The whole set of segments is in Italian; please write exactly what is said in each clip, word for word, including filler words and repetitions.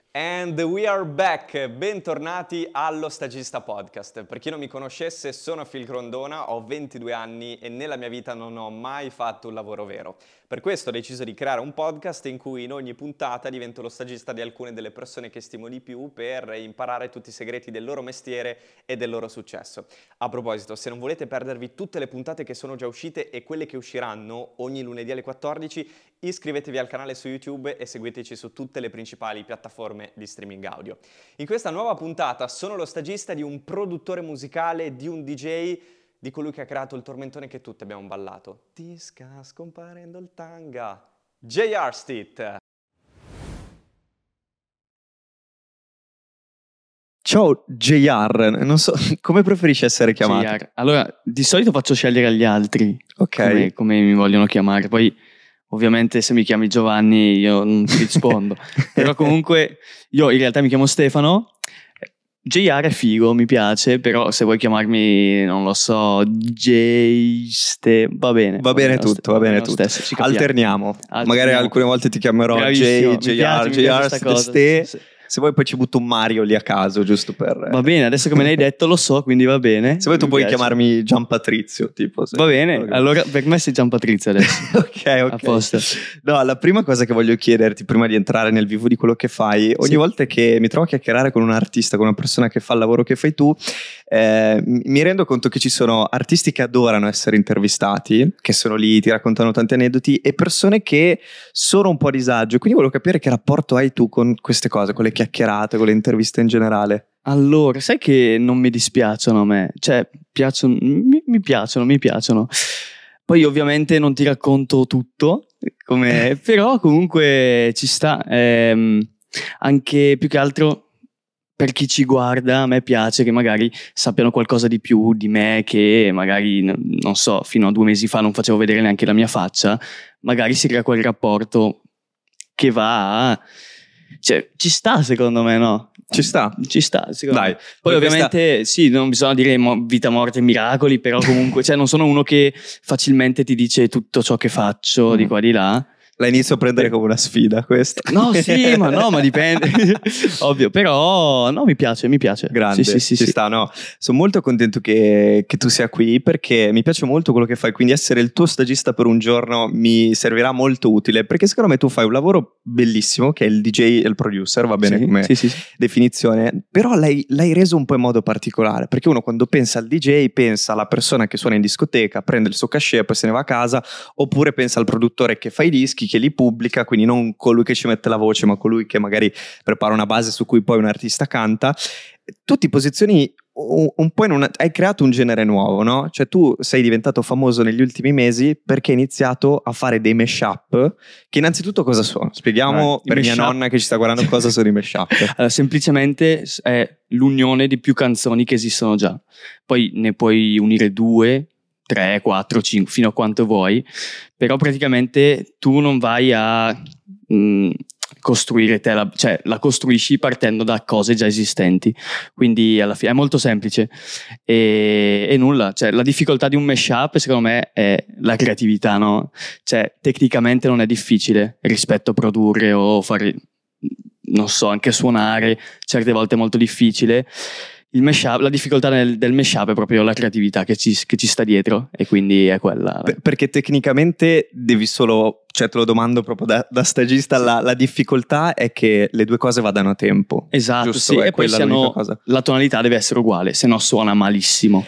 And we are back, bentornati allo Stagista Podcast. Per chi non mi conoscesse, sono Phil Grondona, ho ventidue anni e nella mia vita non ho mai fatto un lavoro vero. Per questo ho deciso di creare un podcast in cui in ogni puntata divento lo stagista di alcune delle persone che stimo di più per imparare tutti i segreti del loro mestiere e del loro successo. A proposito, se non volete perdervi tutte le puntate che sono già uscite e quelle che usciranno ogni lunedì alle quattordici, iscrivetevi al canale su YouTube e seguiteci su tutte le principali piattaforme di streaming audio. In questa nuova puntata sono lo stagista di un produttore musicale, di un D J, di colui che ha creato il tormentone che tutti abbiamo ballato. Ti sta scomparendo il tanga. J R. Steet. Ciao J R, non so come preferisci essere chiamato. J R. Allora, di solito faccio scegliere agli altri Ok. come, come mi vogliono chiamare. Poi, ovviamente, se mi chiami Giovanni, io non ti rispondo. Però comunque, io in realtà mi chiamo Stefano. J R è figo, mi piace, però se vuoi chiamarmi, non lo so, J Ste, va bene. Va bene tutto, va bene tutto. Stesso, ci capiamo. Alterniamo. Alterniamo. Magari alcune volte ti chiamerò Bravissimo, J, mi piace, JR, mi piace JR, sta cosa. Ste. Sì. Se vuoi poi ci butto un Mario lì a caso, giusto per... Va bene, adesso che me l'hai detto lo so, quindi va bene. Se vuoi tu Mi puoi piace. chiamarmi Gian Patrizio, tipo. Se... Va bene, Ok. allora per me sei Gian Patrizio adesso. ok, ok. A posto. No, la prima cosa che voglio chiederti prima di entrare nel vivo di quello che fai, ogni Sì. volta che mi trovo a chiacchierare con un artista, con una persona che fa il lavoro che fai tu, eh, mi rendo conto che ci sono artisti che adorano essere intervistati, che sono lì, ti raccontano tanti aneddoti, e persone che sono un po' a disagio. Quindi volevo capire che rapporto hai tu con queste cose, con le chiacchierate, con le interviste in generale. Allora, sai che non mi dispiacciono a me, cioè piacciono, mi, mi piacciono, mi piacciono. Poi ovviamente non ti racconto tutto, come, però comunque ci sta, ehm, anche più che altro per chi ci guarda, a me piace che magari sappiano qualcosa di più di me che magari, n- non so, fino a due mesi fa non facevo vedere neanche la mia faccia, magari si crea quel rapporto che va a... Cioè, ci sta secondo me, no? Ci sta? Ci sta, secondo Dai. me. Poi ovviamente sì, non bisogna dire mo- vita, morte e miracoli, però comunque cioè, non sono uno che facilmente ti dice tutto ciò che faccio Mm. di qua di là. La inizio a prendere come una sfida questa. No, sì, ma no, ma dipende. Ovvio, però no, mi piace, mi piace. Grande, Sì, sì, sì, ci sì. sta, no? Sono molto contento che, che tu sia qui perché mi piace molto quello che fai, quindi essere il tuo stagista per un giorno mi servirà molto utile, perché secondo me tu fai un lavoro bellissimo che è il D J e il producer, va bene Sì, come sì, sì, sì. definizione, però l'hai, l'hai reso un po' in modo particolare, perché uno quando pensa al D J pensa alla persona che suona in discoteca, prende il suo cachet e poi se ne va a casa, oppure pensa al produttore che fa i dischi, che li pubblica, quindi non colui che ci mette la voce ma colui che magari prepara una base su cui poi un artista canta. Tu ti posizioni un, un po' in una... hai creato un genere nuovo, no? Cioè tu sei diventato famoso negli ultimi mesi perché hai iniziato a fare dei mashup che innanzitutto cosa sono? Spieghiamo Eh, i per mia mashup- nonna che ci sta guardando cosa sono i mashup. Allora, semplicemente è l'unione di più canzoni che esistono già. Poi ne puoi unire due, tre, quattro, cinque, fino a quanto vuoi, però praticamente tu non vai a mh, costruire te la, cioè la costruisci partendo da cose già esistenti, quindi alla fine è molto semplice e, e nulla, cioè la difficoltà di un mashup secondo me è la creatività, no? Cioè tecnicamente non è difficile rispetto a produrre o fare, non so, anche suonare certe volte è molto difficile. Il mashup, la difficoltà nel, del mashup è proprio la creatività che ci, che ci sta dietro e quindi è quella. Per- perché tecnicamente devi solo, cioè te lo domando proprio da, da stagista, Sì. la, la difficoltà è che le due cose vadano a tempo. Esatto, Giusto? sì, È e poi quella siano, l'unica cosa. la tonalità deve essere uguale, se no suona malissimo.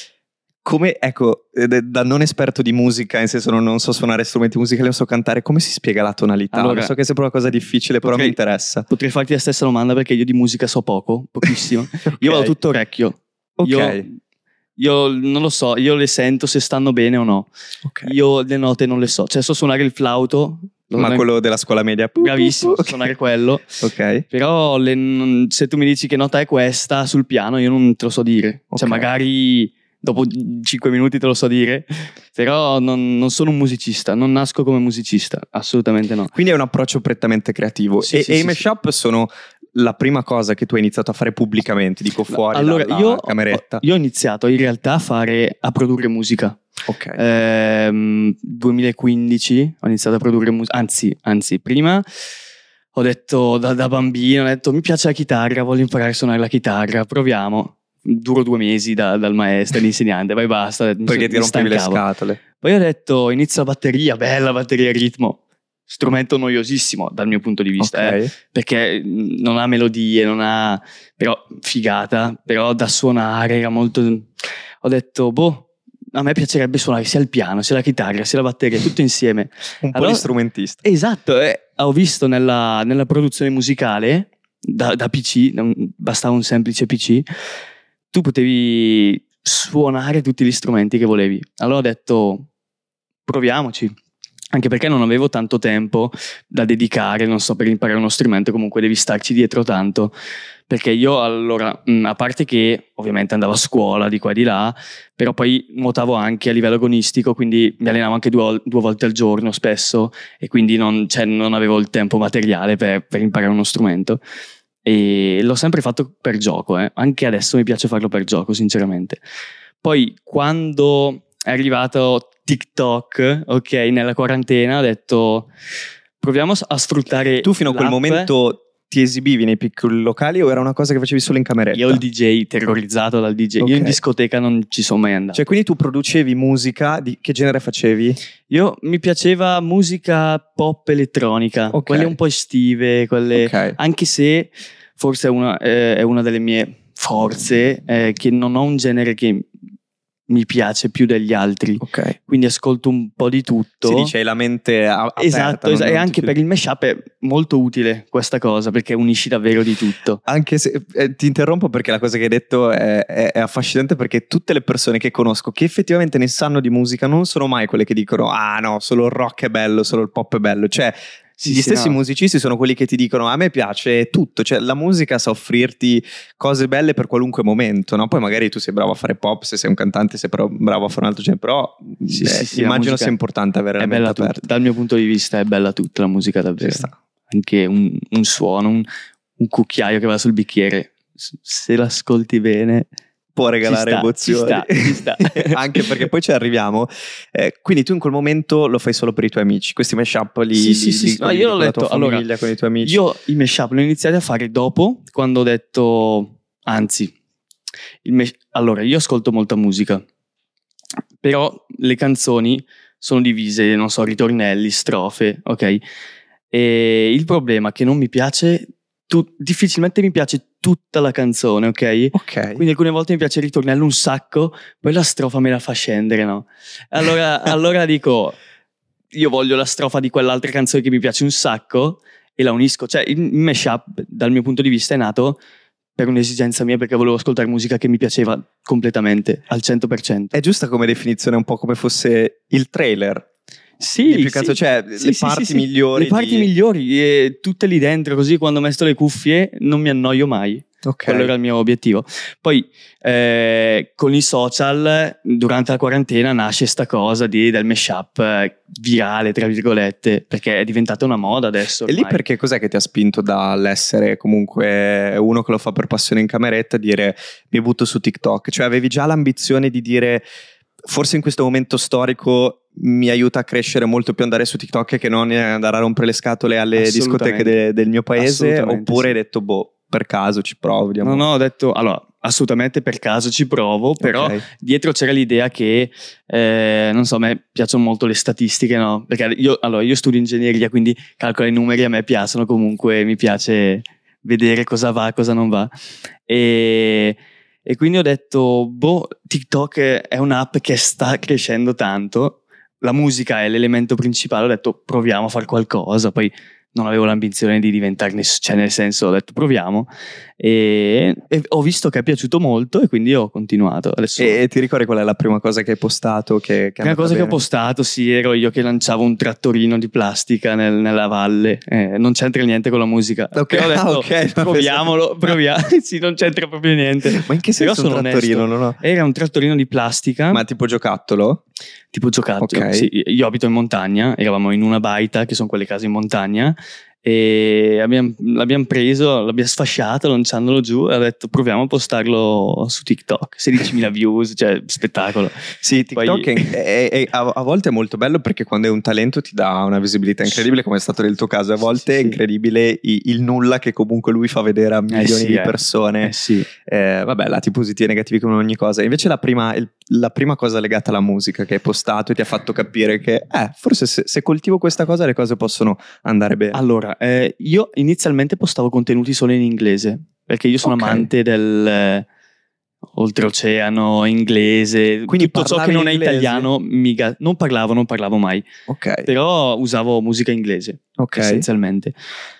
Come, ecco, eh, da non esperto di musica, nel senso non, non so suonare strumenti musicali, non so cantare, come si spiega la tonalità? Allora, Lo so che sembra una cosa difficile, però potrei- mi interessa. Potrei farti la stessa domanda perché io di musica so poco, pochissimo. Ok. Io vado tutto orecchio. Ok. Io, io non lo so, io le sento se stanno bene o no. Ok. Io le note non le so, cioè so suonare il flauto. Ma quello della scuola media? Bravissimo, so Ok. suonare quello. Ok. Però le- non- se tu mi dici che nota è questa sul piano, io non te lo so dire. Ok. Cioè magari dopo cinque minuti te lo so dire, però non, non sono un musicista, non nasco come musicista, assolutamente no. Quindi è un approccio prettamente creativo. Sì, e sì, e sì, i mashup sono la prima cosa che tu hai iniziato a fare pubblicamente, dico fuori Allora, dalla io, cameretta. io ho iniziato in realtà a fare, a produrre musica. Ok. Ehm, duemilaquindici ho iniziato a produrre musica, anzi, anzi, prima ho detto da, da bambino, ho detto mi piace la chitarra, voglio imparare a suonare la chitarra, proviamo. Duro due mesi da, dal maestro, l'insegnante, poi basta. Perché ti rompevi le scatole. Poi ho detto inizio la batteria, bella batteria a ritmo, strumento noiosissimo dal mio punto di vista, Ok. eh, perché non ha melodie, non ha, però figata, però da suonare era molto, ho detto boh, a me piacerebbe suonare sia il piano, sia la chitarra, sia la batteria, tutto insieme. Un po' Allora- di strumentista. Esatto, eh, ho visto nella, nella produzione musicale da, da P C, non- bastava un semplice P C, tu potevi suonare tutti gli strumenti che volevi. Allora ho detto proviamoci, anche perché non avevo tanto tempo da dedicare, non so, per imparare uno strumento, comunque devi starci dietro tanto, perché io allora, mh, a parte che ovviamente andavo a scuola di qua e di là, però poi nuotavo anche a livello agonistico, quindi mi allenavo anche due, due volte al giorno spesso, e quindi non, cioè, non avevo il tempo materiale per, per imparare uno strumento. E l'ho sempre fatto per gioco, eh. Anche adesso mi piace farlo per gioco, sinceramente. Poi quando è arrivato TikTok, ok, nella quarantena, ho detto proviamo a sfruttare Tu fino a quel l'app. momento ti esibivi nei piccoli locali o era una cosa che facevi solo in cameretta? Io il D J, terrorizzato dal D J. Ok. Io in discoteca non ci sono mai andato. Cioè, quindi tu producevi musica, di che genere facevi? Io mi piaceva musica pop elettronica, Ok. quelle un po' estive, quelle... Ok. anche se forse è una, eh, è una delle mie forze, eh, che non ho un genere che mi piace più degli altri, Ok. quindi ascolto un po' di tutto. Si dice hai la mente a- aperta. Esatto, non- esatto. non E ti anche chiudi. per il mashup è molto utile questa cosa, perché unisci davvero di tutto. Anche se eh, ti interrompo perché la cosa che hai detto è, è- è affascinante, perché tutte le persone che conosco che effettivamente ne sanno di musica non sono mai quelle che dicono ah no, solo il rock è bello, solo il pop è bello. Cioè Sì, gli sì, stessi no. musicisti sono quelli che ti dicono a me piace tutto, cioè la musica sa offrirti cose belle per qualunque momento, no? Poi magari tu sei bravo a fare pop, se sei un cantante sei pro- bravo a fare un altro genere, però Sì, eh, sì, sì, la immagino musica sia importante avere È la mente bella tutta. aperta. Dal mio punto di vista è bella tutta la musica, davvero. Ci sta. Anche un, un suono, un, un cucchiaio che va sul bicchiere, s- se l'ascolti bene Può regalare ci sta, emozioni. ci sta, ci sta. Anche perché poi ci arriviamo. Eh, quindi tu in quel momento lo fai solo per i tuoi amici, questi mashup li, Sì, li, sì, sì, li sì. No, condividi io l'ho con la detto, tua allora, famiglia, con i tuoi amici. Io i mashup li ho iniziati a fare dopo, quando ho detto, anzi, il mesh- allora io ascolto molta musica, però le canzoni sono divise, non so, ritornelli, strofe, ok? E il problema è che non mi piace, tu- difficilmente mi piace tutta la canzone, ok? Ok. Quindi alcune volte mi piace il ritornello un sacco, poi la strofa me la fa scendere, no? Allora, allora dico, io voglio la strofa di quell'altra canzone che mi piace un sacco e la unisco. Cioè il mashup, dal mio punto di vista, è nato per un'esigenza mia, perché volevo ascoltare musica che mi piaceva completamente, al cento per cento. È giusta come definizione, un po' come fosse il trailer. Sì, Di più che altro, sì. cioè, Sì, le sì, parti sì, sì. migliori Le parti di- migliori, e tutte lì dentro, così quando ho messo le cuffie non mi annoio mai. Ok. Quello era il mio obiettivo. Poi eh, con i social, durante la quarantena, nasce sta cosa di, del mashup eh, virale, tra virgolette, perché è diventata una moda adesso. E lì ormai. perché cos'è che ti ha spinto dall'essere comunque uno che lo fa per passione in cameretta a dire mi butto su TikTok? Cioè avevi già l'ambizione di dire forse in questo momento storico mi aiuta a crescere molto più andare su TikTok che non andare a rompere le scatole alle discoteche Assolutamente. de- del mio paese, Assolutamente, oppure sì. hai detto boh, per caso ci provo, vediamo. No, no, ho detto, allora, assolutamente per caso ci provo, però Ok. dietro c'era l'idea che, eh, non so, a me piacciono molto le statistiche, no? Perché io, allora, io studio ingegneria, quindi calcolo i numeri, a me piacciono comunque, mi piace vedere cosa va, cosa non va. E, e quindi ho detto, boh, TikTok è un'app che sta crescendo tanto, la musica è l'elemento principale, ho detto proviamo a fare qualcosa, poi non avevo l'ambizione di diventarne, cioè nel senso ho detto proviamo e, e ho visto che è piaciuto molto e quindi ho continuato. Adesso E, e ti ricordi qual è la prima cosa che hai postato? Che, che è una andata cosa che ho bene? postato, sì, ero io che lanciavo un trattorino di plastica nel- nella valle, eh, non c'entra niente con la musica. Ok, Però ho detto, ah, ok, no, proviamolo, proviamo, sì, non c'entra proprio niente. Ma in che Però senso un sono trattorino? onesto. Non ho- Era un trattorino di plastica. Ma tipo giocattolo? Tipo giocattolo, Ok. sì, io abito in montagna, eravamo in una baita, che sono quelle case in montagna, e abbiamo, l'abbiamo preso, l'abbiamo sfasciato lanciandolo giù e ho detto proviamo a postarlo su TikTok, sedicimila views, cioè spettacolo. Sì, TikTok Poi... è, è, è, a, a volte è molto bello perché quando è un talento ti dà una visibilità incredibile, come è stato nel tuo caso. A volte sì, è incredibile il, il nulla che comunque lui fa vedere a milioni eh sì, di persone. eh sì. eh, vabbè, lati positivi e negativi come ogni cosa. Invece la prima, il, la prima cosa legata alla musica che hai postato e ti ha fatto capire che eh, forse se, se coltivo questa cosa le cose possono andare bene. Allora, Eh, io inizialmente postavo contenuti solo in inglese perché io sono okay. amante del eh, oltreoceano, inglese, quindi tutto ciò che non inglese? È italiano mica, non parlavo, non parlavo mai, okay. Però usavo musica inglese okay. essenzialmente.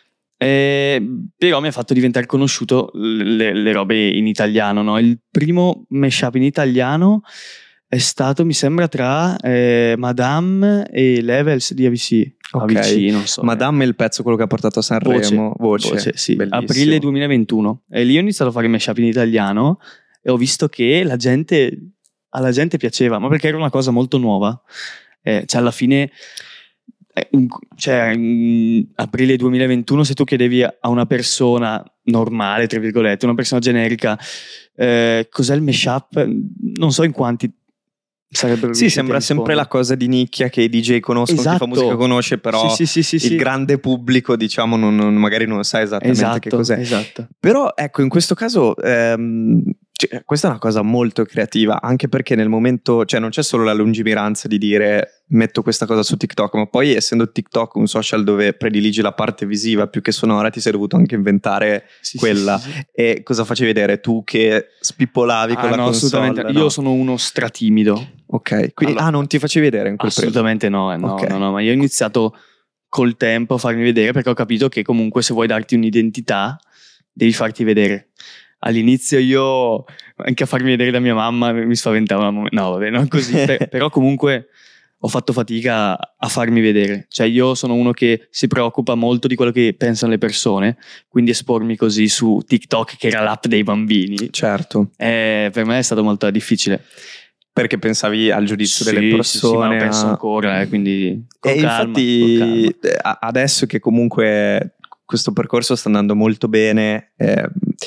Eh, però mi ha fatto diventare conosciuto le, le robe in italiano, no? Il primo mashup in italiano è stato, mi sembra, tra eh, Madame e Levels di A B C. Ok, A B C, non so, Madame è il pezzo quello che ha portato a Sanremo. Voce, Voce, Voce sì. Bellissimo. Aprile duemilaventuno. E lì ho iniziato a fare i mashup in italiano e ho visto che la gente, alla gente piaceva, ma perché era una cosa molto nuova. Eh, cioè alla fine, eh, un, cioè in aprile duemilaventuno, se tu chiedevi a una persona normale, tra virgolette, una persona generica, eh, cos'è il mashup, non so in quanti sarebbero sì, sembra sempre la cosa di nicchia che i D J conoscono, esatto. Chi fa musica conosce, però sì, sì, sì, sì, il sì. grande pubblico, diciamo, non, non, magari non sa esattamente esatto, che cos'è. Esatto. Però ecco, in questo caso ehm, cioè, questa è una cosa molto creativa, anche perché nel momento, cioè non c'è solo la lungimiranza di dire metto questa cosa su TikTok, ma poi essendo TikTok un social dove prediligi la parte visiva più che sonora, ti sei dovuto anche inventare sì, quella. Sì, sì, sì. E cosa facevi vedere tu che spippolavi ah, con la no, console? Assolutamente. Io no? sono uno stratimido. Ok, quindi allora, ah, non ti facevi vedere in quel assolutamente periodo? no, no, okay. no, no, ma io ho iniziato col tempo a farmi vedere perché ho capito che comunque se vuoi darti un'identità devi farti vedere. All'inizio io anche a farmi vedere da mia mamma mi spaventava, no vabbè, non così, per, però comunque ho fatto fatica a farmi vedere, cioè io sono uno che si preoccupa molto di quello che pensano le persone, quindi espormi così su TikTok, che era l'app dei bambini, certo, eh, per me è stato molto difficile. Perché pensavi al giudizio sì, delle persone? Sì, sì, ma lo penso a... ancora, eh, quindi con e calma, infatti con calma. Adesso che comunque questo percorso sta andando molto bene, eh,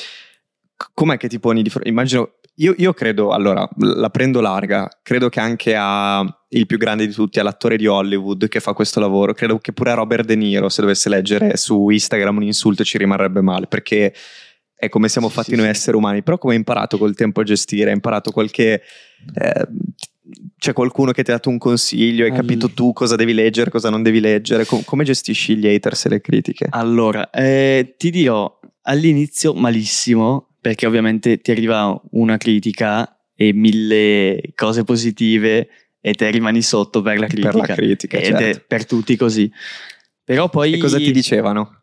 com'è che ti poni di fronte? Immagino, io, io credo, allora, la prendo larga, credo che anche a il più grande di tutti, all'attore di Hollywood che fa questo lavoro, credo che pure a Robert De Niro, se dovesse leggere su Instagram un insulto ci rimarrebbe male, perché è come siamo sì, fatti sì, noi sì. esseri umani. Però come hai imparato col tempo a gestire? Hai imparato qualche... Eh, c'è qualcuno che ti ha dato un consiglio? Hai allora. capito tu cosa devi leggere, cosa non devi leggere? Com- come gestisci gli haters e le critiche? Allora, eh, ti dirò, all'inizio malissimo, perché ovviamente ti arriva una critica e mille cose positive e te rimani sotto per la critica. Per la critica, ed certo. è per tutti così. Però poi... E cosa ti dicevano?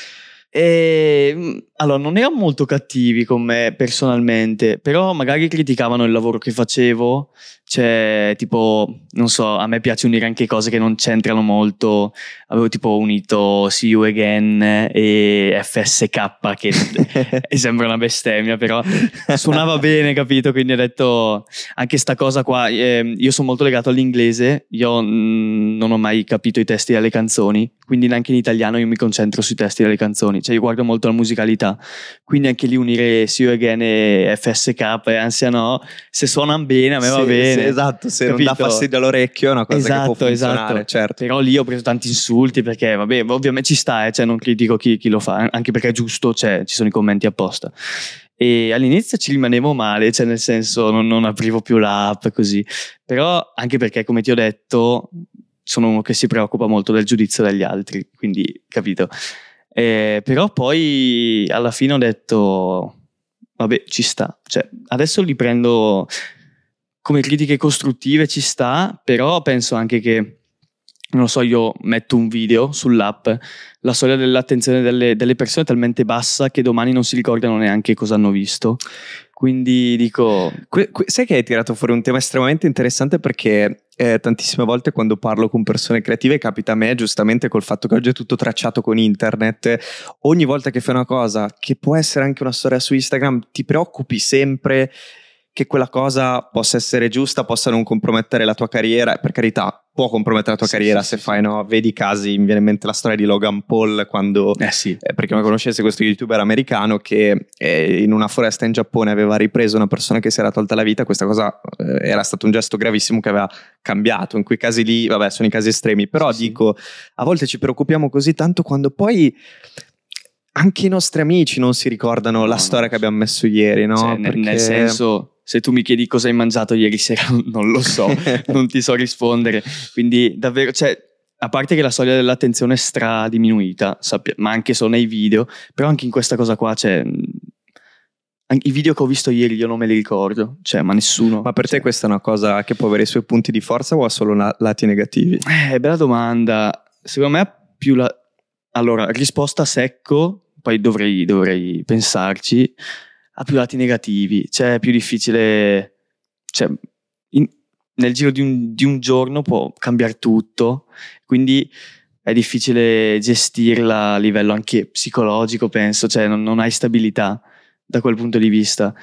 E, allora, non erano molto cattivi con me personalmente, però magari criticavano il lavoro che facevo, cioè tipo, non so, a me piace unire anche cose che non c'entrano molto. Avevo tipo unito See You Again e F S K, che sembra una bestemmia, però suonava bene, capito? Quindi ho detto, anche sta cosa qua, eh, io sono molto legato all'inglese, io mh, non ho mai capito i testi delle canzoni, quindi neanche in italiano io mi concentro sui testi delle canzoni, cioè io guardo molto la musicalità, quindi anche lì unire See You Again e F S K e Ansia No, se suonano bene a me sì, va bene. Sì, esatto, se capito? Non dà fastidio all'orecchio è una cosa esatto, che può funzionare, esatto. certo. Però lì ho preso tanti insulti perché vabbè, ovviamente ci sta, eh, cioè non critico chi, chi lo fa, anche perché è giusto, cioè ci sono i commenti apposta. E all'inizio ci rimanevo male, cioè nel senso non, non aprivo più l'app così, però anche perché come ti ho detto sono uno che si preoccupa molto del giudizio degli altri, quindi capito. Eh, però poi alla fine ho detto vabbè, ci sta, cioè adesso li prendo come critiche costruttive, ci sta, però penso anche che, non lo so, io metto un video sull'app, la soglia dell'attenzione delle, delle persone è talmente bassa che domani non si ricordano neanche cosa hanno visto, quindi dico... Que- que- sai che hai tirato fuori un tema estremamente interessante, perché eh, tantissime volte quando parlo con persone creative capita a me, giustamente col fatto che oggi è tutto tracciato con internet, ogni volta che fai una cosa che può essere anche una storia su Instagram ti preoccupi sempre che quella cosa possa essere giusta, possa non compromettere la tua carriera. Per carità, può compromettere la tua Sì, carriera sì, se sì, fai, sì. no? Vedi i casi, mi viene in mente la storia di Logan Paul quando, Eh sì. eh, perché non conoscesse questo youtuber americano che eh, in una foresta in Giappone aveva ripreso una persona che si era tolta la vita. Questa cosa eh, era stato un gesto gravissimo che aveva cambiato. In quei casi lì, vabbè, sono i casi estremi, però Sì, dico, a volte ci preoccupiamo così tanto quando poi anche i nostri amici non si ricordano No, la no, storia che sì. abbiamo messo ieri, no? Cioè, ne- Perché... nel senso, se tu mi chiedi cosa hai mangiato ieri sera, non lo so, non ti so rispondere. Quindi davvero, cioè, a parte che la soglia dell'attenzione è stra diminuita, sappia- ma anche solo nei video, però anche in questa cosa qua, cioè, mh, anche i video che ho visto ieri io non me li ricordo, cioè, ma nessuno. Ma per cioè. te questa è una cosa che può avere i suoi punti di forza o ha solo na- lati negativi? Eh, bella domanda. Secondo me ha più la... Allora, risposta secco, poi dovrei, dovrei pensarci, ha più lati negativi, cioè è più difficile, cioè in- nel giro di un, di un giorno può cambiare tutto, quindi è difficile gestirla a livello anche psicologico, penso, cioè non, non hai stabilità da quel punto di vista.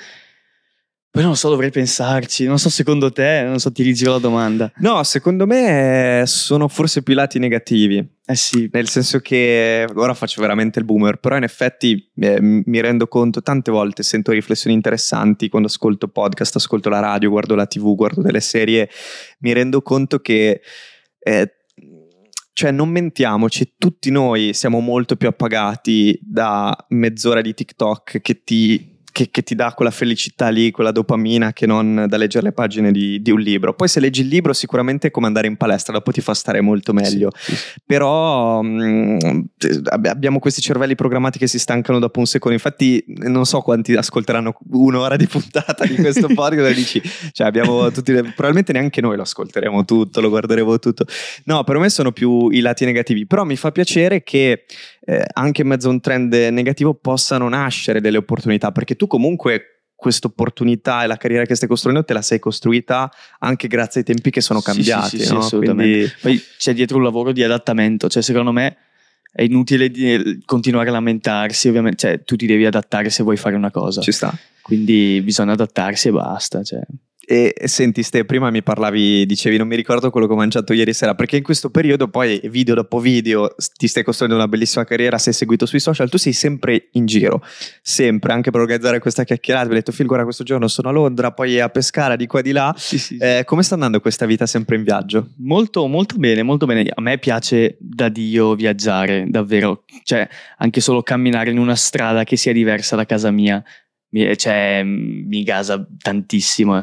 Poi non so, dovrei pensarci, non so secondo te, non so, ti rigiro la domanda. No, secondo me eh, sono forse più i lati negativi. Eh sì, Nel senso che ora faccio veramente il boomer, però in effetti eh, mi rendo conto, tante volte sento riflessioni interessanti quando ascolto podcast, ascolto la radio, guardo la tivù, guardo delle serie, mi rendo conto che eh, cioè non mentiamoci, tutti noi siamo molto più appagati da mezz'ora di TikTok che ti Che, che ti dà quella felicità lì, quella dopamina, che non da leggere le pagine di, di un libro. Poi se leggi il libro sicuramente è come andare in palestra, dopo ti fa stare molto meglio. Sì, sì. Però mh, abbiamo questi cervelli programmati che si stancano dopo un secondo. Infatti non so quanti ascolteranno un'ora di puntata di questo podcast e dici, cioè abbiamo tutti, probabilmente neanche noi lo ascolteremo tutto, lo guarderemo tutto. No, per me sono più i lati negativi, però mi fa piacere che eh, anche in mezzo a un trend negativo possano nascere delle opportunità, perché tu comunque questa opportunità e la carriera che stai costruendo te la sei costruita anche grazie ai tempi che sono cambiati. Sì, sì, sì, no? sì, assolutamente. Quindi... Poi c'è dietro un lavoro di adattamento, cioè secondo me è inutile di continuare a lamentarsi, ovviamente, cioè tu ti devi adattare se vuoi fare una cosa. Ci sta. Quindi bisogna adattarsi e basta, cioè. E, e senti Ste, prima mi parlavi, dicevi non mi ricordo quello che ho mangiato ieri sera, perché in questo periodo poi video dopo video ti stai costruendo una bellissima carriera, sei seguito sui social, tu sei sempre in giro, sempre, anche per organizzare questa chiacchierata. Mi hai detto Phil, guarda, questo giorno sono a Londra, poi a Pescara, di qua di là. Sì, sì, sì. Eh, come sta andando questa vita sempre in viaggio? Molto, molto bene, molto bene. A me piace da Dio viaggiare, davvero. Cioè, anche solo camminare in una strada che sia diversa da casa mia, mi, cioè, mi gasa tantissimo.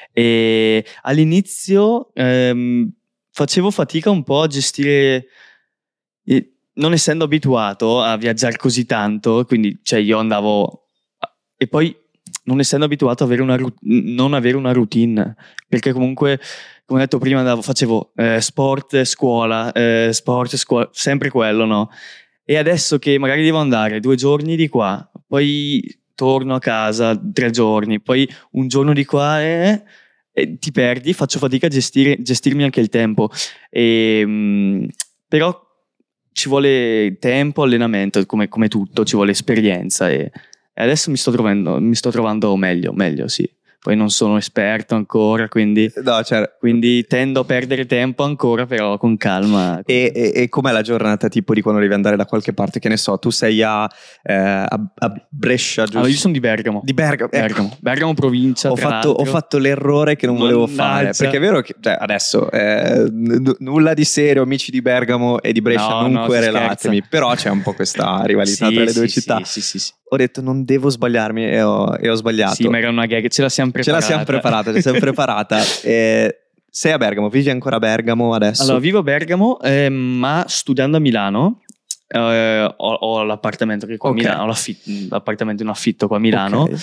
E all'inizio ehm, facevo fatica un po' a gestire, eh, non essendo abituato a viaggiare così tanto, quindi cioè io andavo e poi non essendo abituato a avere una, non avere una routine, perché comunque, come ho detto prima, andavo, facevo eh, sport, scuola, eh, sport, scuola, sempre quello, no? E adesso che magari devo andare due giorni di qua, poi torno a casa tre giorni, poi un giorno di qua e, e ti perdi, faccio fatica a gestire, gestirmi anche il tempo. E, mh, però ci vuole tempo, allenamento, come, come tutto, ci vuole esperienza e, e adesso mi sto trovando, mi sto trovando meglio, meglio, sì. Poi non sono esperto ancora, quindi, No, cioè, quindi tendo a perdere tempo ancora, però con calma. E, e, e com'è la giornata tipo di quando devi andare da qualche parte? Che ne so, tu sei a, eh, a, a Brescia, giusto? Allora, io sono di Bergamo. Di Bergamo, ecco. Bergamo, Bergamo provincia. Ho tra fatto, ho l'altro. fatto l'errore che non volevo fare, Mannaggia. perché è vero che cioè, adesso eh, n- nulla di serio, amici di Bergamo e di Brescia, No, non no, si querelatemi, scherza. però c'è un po' questa rivalità Sì, tra le due sì, città. Sì, sì, sì. Ho detto non devo sbagliarmi e ho, e ho sbagliato. Sì, ma era una gag, ce la siamo Ce preparata. la siamo preparata, ce la siamo preparata. E sei a Bergamo, vivi ancora a Bergamo adesso? Allora, vivo a Bergamo, eh, ma studiando a Milano. Eh, ho, ho l'appartamento che qua Ok. a Milano, ho l'affit- l'appartamento in affitto qua a Milano. Ok.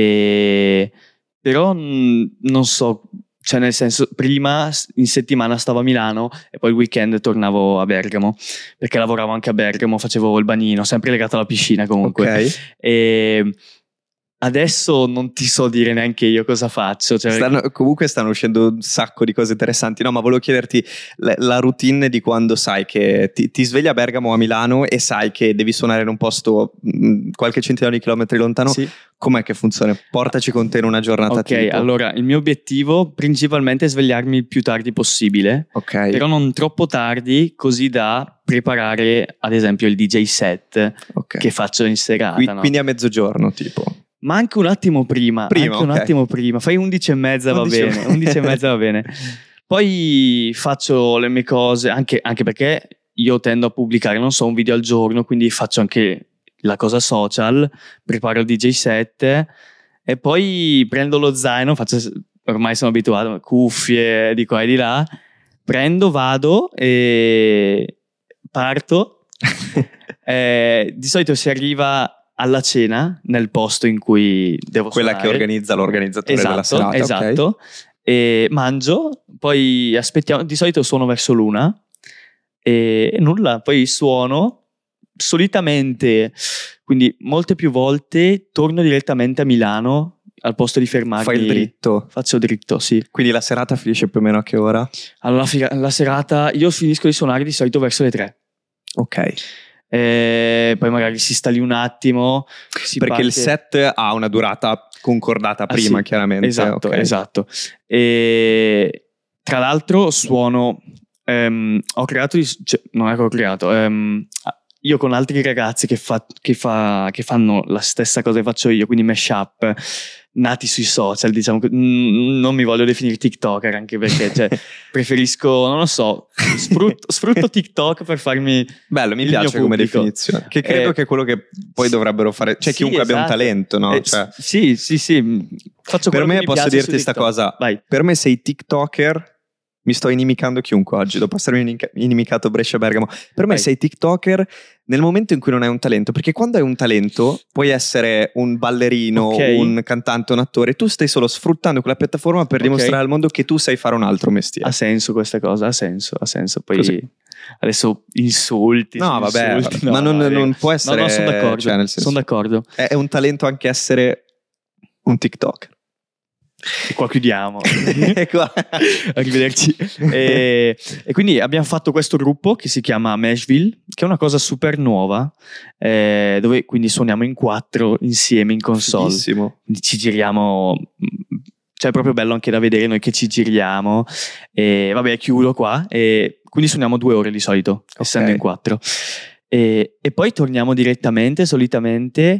E... Però mh, non so, cioè nel senso, prima in settimana stavo a Milano e poi il weekend tornavo a Bergamo, perché lavoravo anche a Bergamo, facevo il bagnino, sempre legato alla piscina comunque. Ok. E Adesso non ti so dire neanche io cosa faccio. Cioè... Stanno, comunque stanno uscendo un sacco di cose interessanti. No, ma volevo chiederti la, la routine di quando sai che ti, ti svegli a Bergamo o a Milano e sai che devi suonare in un posto mh, qualche centinaio di chilometri lontano. Sì. Com'è che funziona? Portaci con te in una giornata Ok, tipo. allora il mio obiettivo principalmente è svegliarmi il più tardi possibile. Ok. Però non troppo tardi, così da preparare ad esempio il D J set Okay. che faccio in serata. Qui, no? Quindi a mezzogiorno tipo. Ma anche un attimo prima, Prima, anche un ok. attimo prima, fai undici e mezza va undici e bene, mezza. undici e mezza va bene. Poi faccio le mie cose, anche, anche perché io tendo a pubblicare, non so, un video al giorno, quindi faccio anche la cosa social, preparo il D J set e poi prendo lo zaino, faccio, ormai sono abituato, cuffie di qua e di là, prendo, vado e parto. eh, di solito si arriva alla cena nel posto in cui devo Quella suonare. che organizza l'organizzatore esatto, della serata. esatto. Ok. E mangio, poi aspettiamo, di solito suono verso l'una e, e nulla, poi suono solitamente, quindi molte più volte torno direttamente a Milano al posto di fermarmi. Fai il dritto. Faccio dritto, sì. Quindi la serata finisce più o meno a che ora? Allora la, fi- la serata io finisco di suonare di solito verso le tre. Ok. E poi magari si sta lì un attimo, si Perché parte... il set ha una durata concordata Ah, prima, sì, chiaramente. esatto, Ok. esatto. E tra l'altro suono, ehm, ho creato, di- cioè, non è che ho creato, ehm, io con altri ragazzi che, fa, che, fa, che fanno la stessa cosa che faccio io, quindi mashup, nati sui social, diciamo che mm, non mi voglio definire TikToker, anche perché cioè, preferisco, non lo so, sfrutto, sfrutto TikTok per farmi Bello, mi il piace mio come pubblico. definizione. Che credo Eh, che è quello che poi dovrebbero fare, cioè sì, chiunque abbia un esatto. talento, no? Eh, Cioè, sì, sì, sì. Faccio per quello me che mi posso piace dirti su sta TikTok. cosa, Vai. per me sei TikToker, mi sto inimicando chiunque oggi, dopo essermi inica- inimicato Brescia Bergamo, per me Vai. sei TikToker nel momento in cui non hai un talento, perché quando hai un talento puoi essere un ballerino, Ok. un cantante, un attore, tu stai solo sfruttando quella piattaforma per Ok. dimostrare al mondo che tu sai fare un altro mestiere. Ha senso questa cosa, ha senso, ha senso. Poi Così. adesso insulti. No, su vabbè, insulti. ma non- no, non io- può essere- No, no, sono d'accordo. cioè, nel senso- sono d'accordo. È, è un talento anche essere un TikToker. E qua chiudiamo. E qua- Arrivederci. E, e quindi abbiamo fatto questo gruppo che si chiama Meshville, che è una cosa super nuova, eh, dove quindi suoniamo in quattro insieme in console. Fighissimo. Quindi ci giriamo, cioè è proprio bello anche da vedere noi che ci giriamo. E vabbè, chiudo qua. E quindi suoniamo due ore di solito, essendo in quattro. E, e poi torniamo direttamente, solitamente.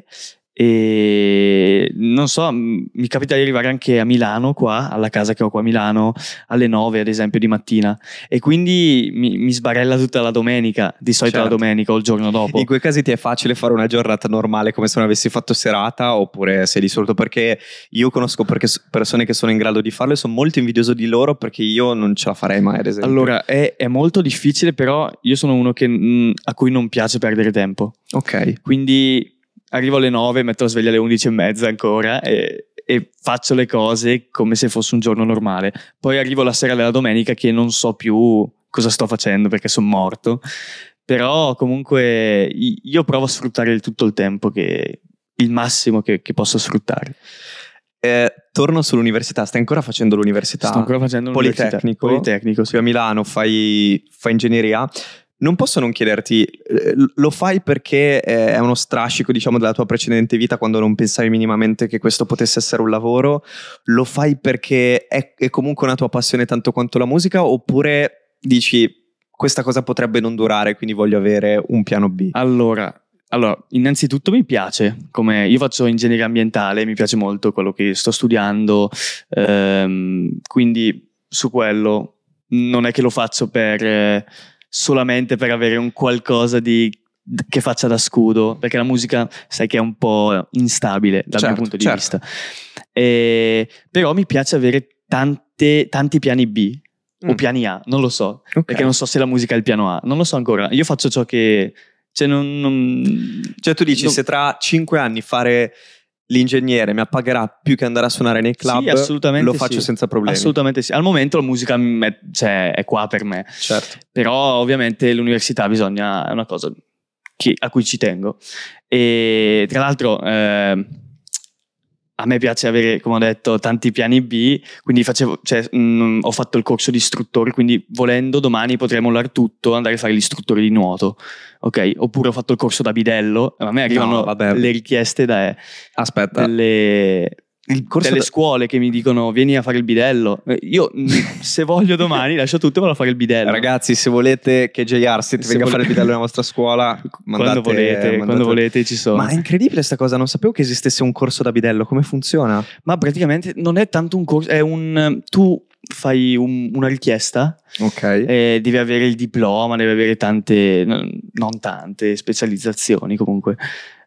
E non so, m- mi capita di arrivare anche a Milano, qua alla casa che ho qua a Milano, alle nove ad esempio di mattina, e quindi mi, mi sbarella tutta la domenica, di solito Certo. la domenica o il giorno dopo. In quei casi ti è facile fare una giornata normale come se non avessi fatto serata, oppure sei di solito? Perché io conosco perché persone che sono in grado di farlo e sono molto invidioso di loro, perché io non ce la farei mai, ad esempio. Allora è, è molto difficile, però io sono uno che, mh, a cui non piace perdere tempo, Ok. quindi arrivo alle nove, metto la sveglia alle undici e mezza ancora e, e faccio le cose come se fosse un giorno normale. Poi arrivo la sera della domenica che non so più cosa sto facendo perché sono morto, però comunque i- io provo a sfruttare il tutto il tempo, che il massimo che, che posso sfruttare. Eh, torno sull'università, stai ancora facendo l'università? Sto ancora facendo l'università. Politecnico. Politecnico, sì. Qui a Milano fai, fai ingegneria. Non posso non chiederti, eh, lo fai perché eh, è uno strascico, diciamo, della tua precedente vita, quando non pensavi minimamente che questo potesse essere un lavoro? Lo fai perché è, è comunque una tua passione tanto quanto la musica? Oppure dici, questa cosa potrebbe non durare, quindi voglio avere un piano B? Allora, allora, innanzitutto mi piace, come io faccio ingegneria ambientale, mi piace molto quello che sto studiando, ehm, quindi su quello non è che lo faccio per eh, solamente per avere un qualcosa di che faccia da scudo, perché la musica sai che è un po' instabile dal Certo, mio punto di certo. vista. E, però mi piace avere tante, tanti piani B o Mm. piani A, non lo so, Ok. perché non so se la musica è il piano A, non lo so ancora. Io faccio ciò che cioè non, non- Cioè tu dici, non- se tra cinque anni fare l'ingegnere mi appagherà più che andare a suonare nei club, Sì, assolutamente lo faccio sì. senza problemi. Assolutamente sì. Al momento la musica m- è, cioè, è qua per me. Certo. Però ovviamente l'università bisogna, è una cosa che- a cui ci tengo. E tra l'altro eh, a me piace avere, come ho detto, tanti piani B, quindi facevo, cioè, mh, ho fatto il corso di istruttore, quindi volendo domani potrei mollare tutto, andare a fare l'istruttore di nuoto, ok? Oppure ho fatto il corso da bidello, a me arrivano No, le richieste da Aspetta. delle, il corso delle da... scuole che mi dicono vieni a fare il bidello. Io se voglio domani lascio tutto e vado a fare il bidello. Ragazzi, se volete che J R Sit venga vole... a fare il bidello nella vostra scuola, mandate, quando volete, mandate... quando volete ci sono. Ma è incredibile sta cosa, non sapevo che esistesse un corso da bidello, come funziona? Ma praticamente non è tanto un corso, è un tu fai un, una richiesta, ok, e devi avere il diploma, devi avere tante, non tante specializzazioni comunque.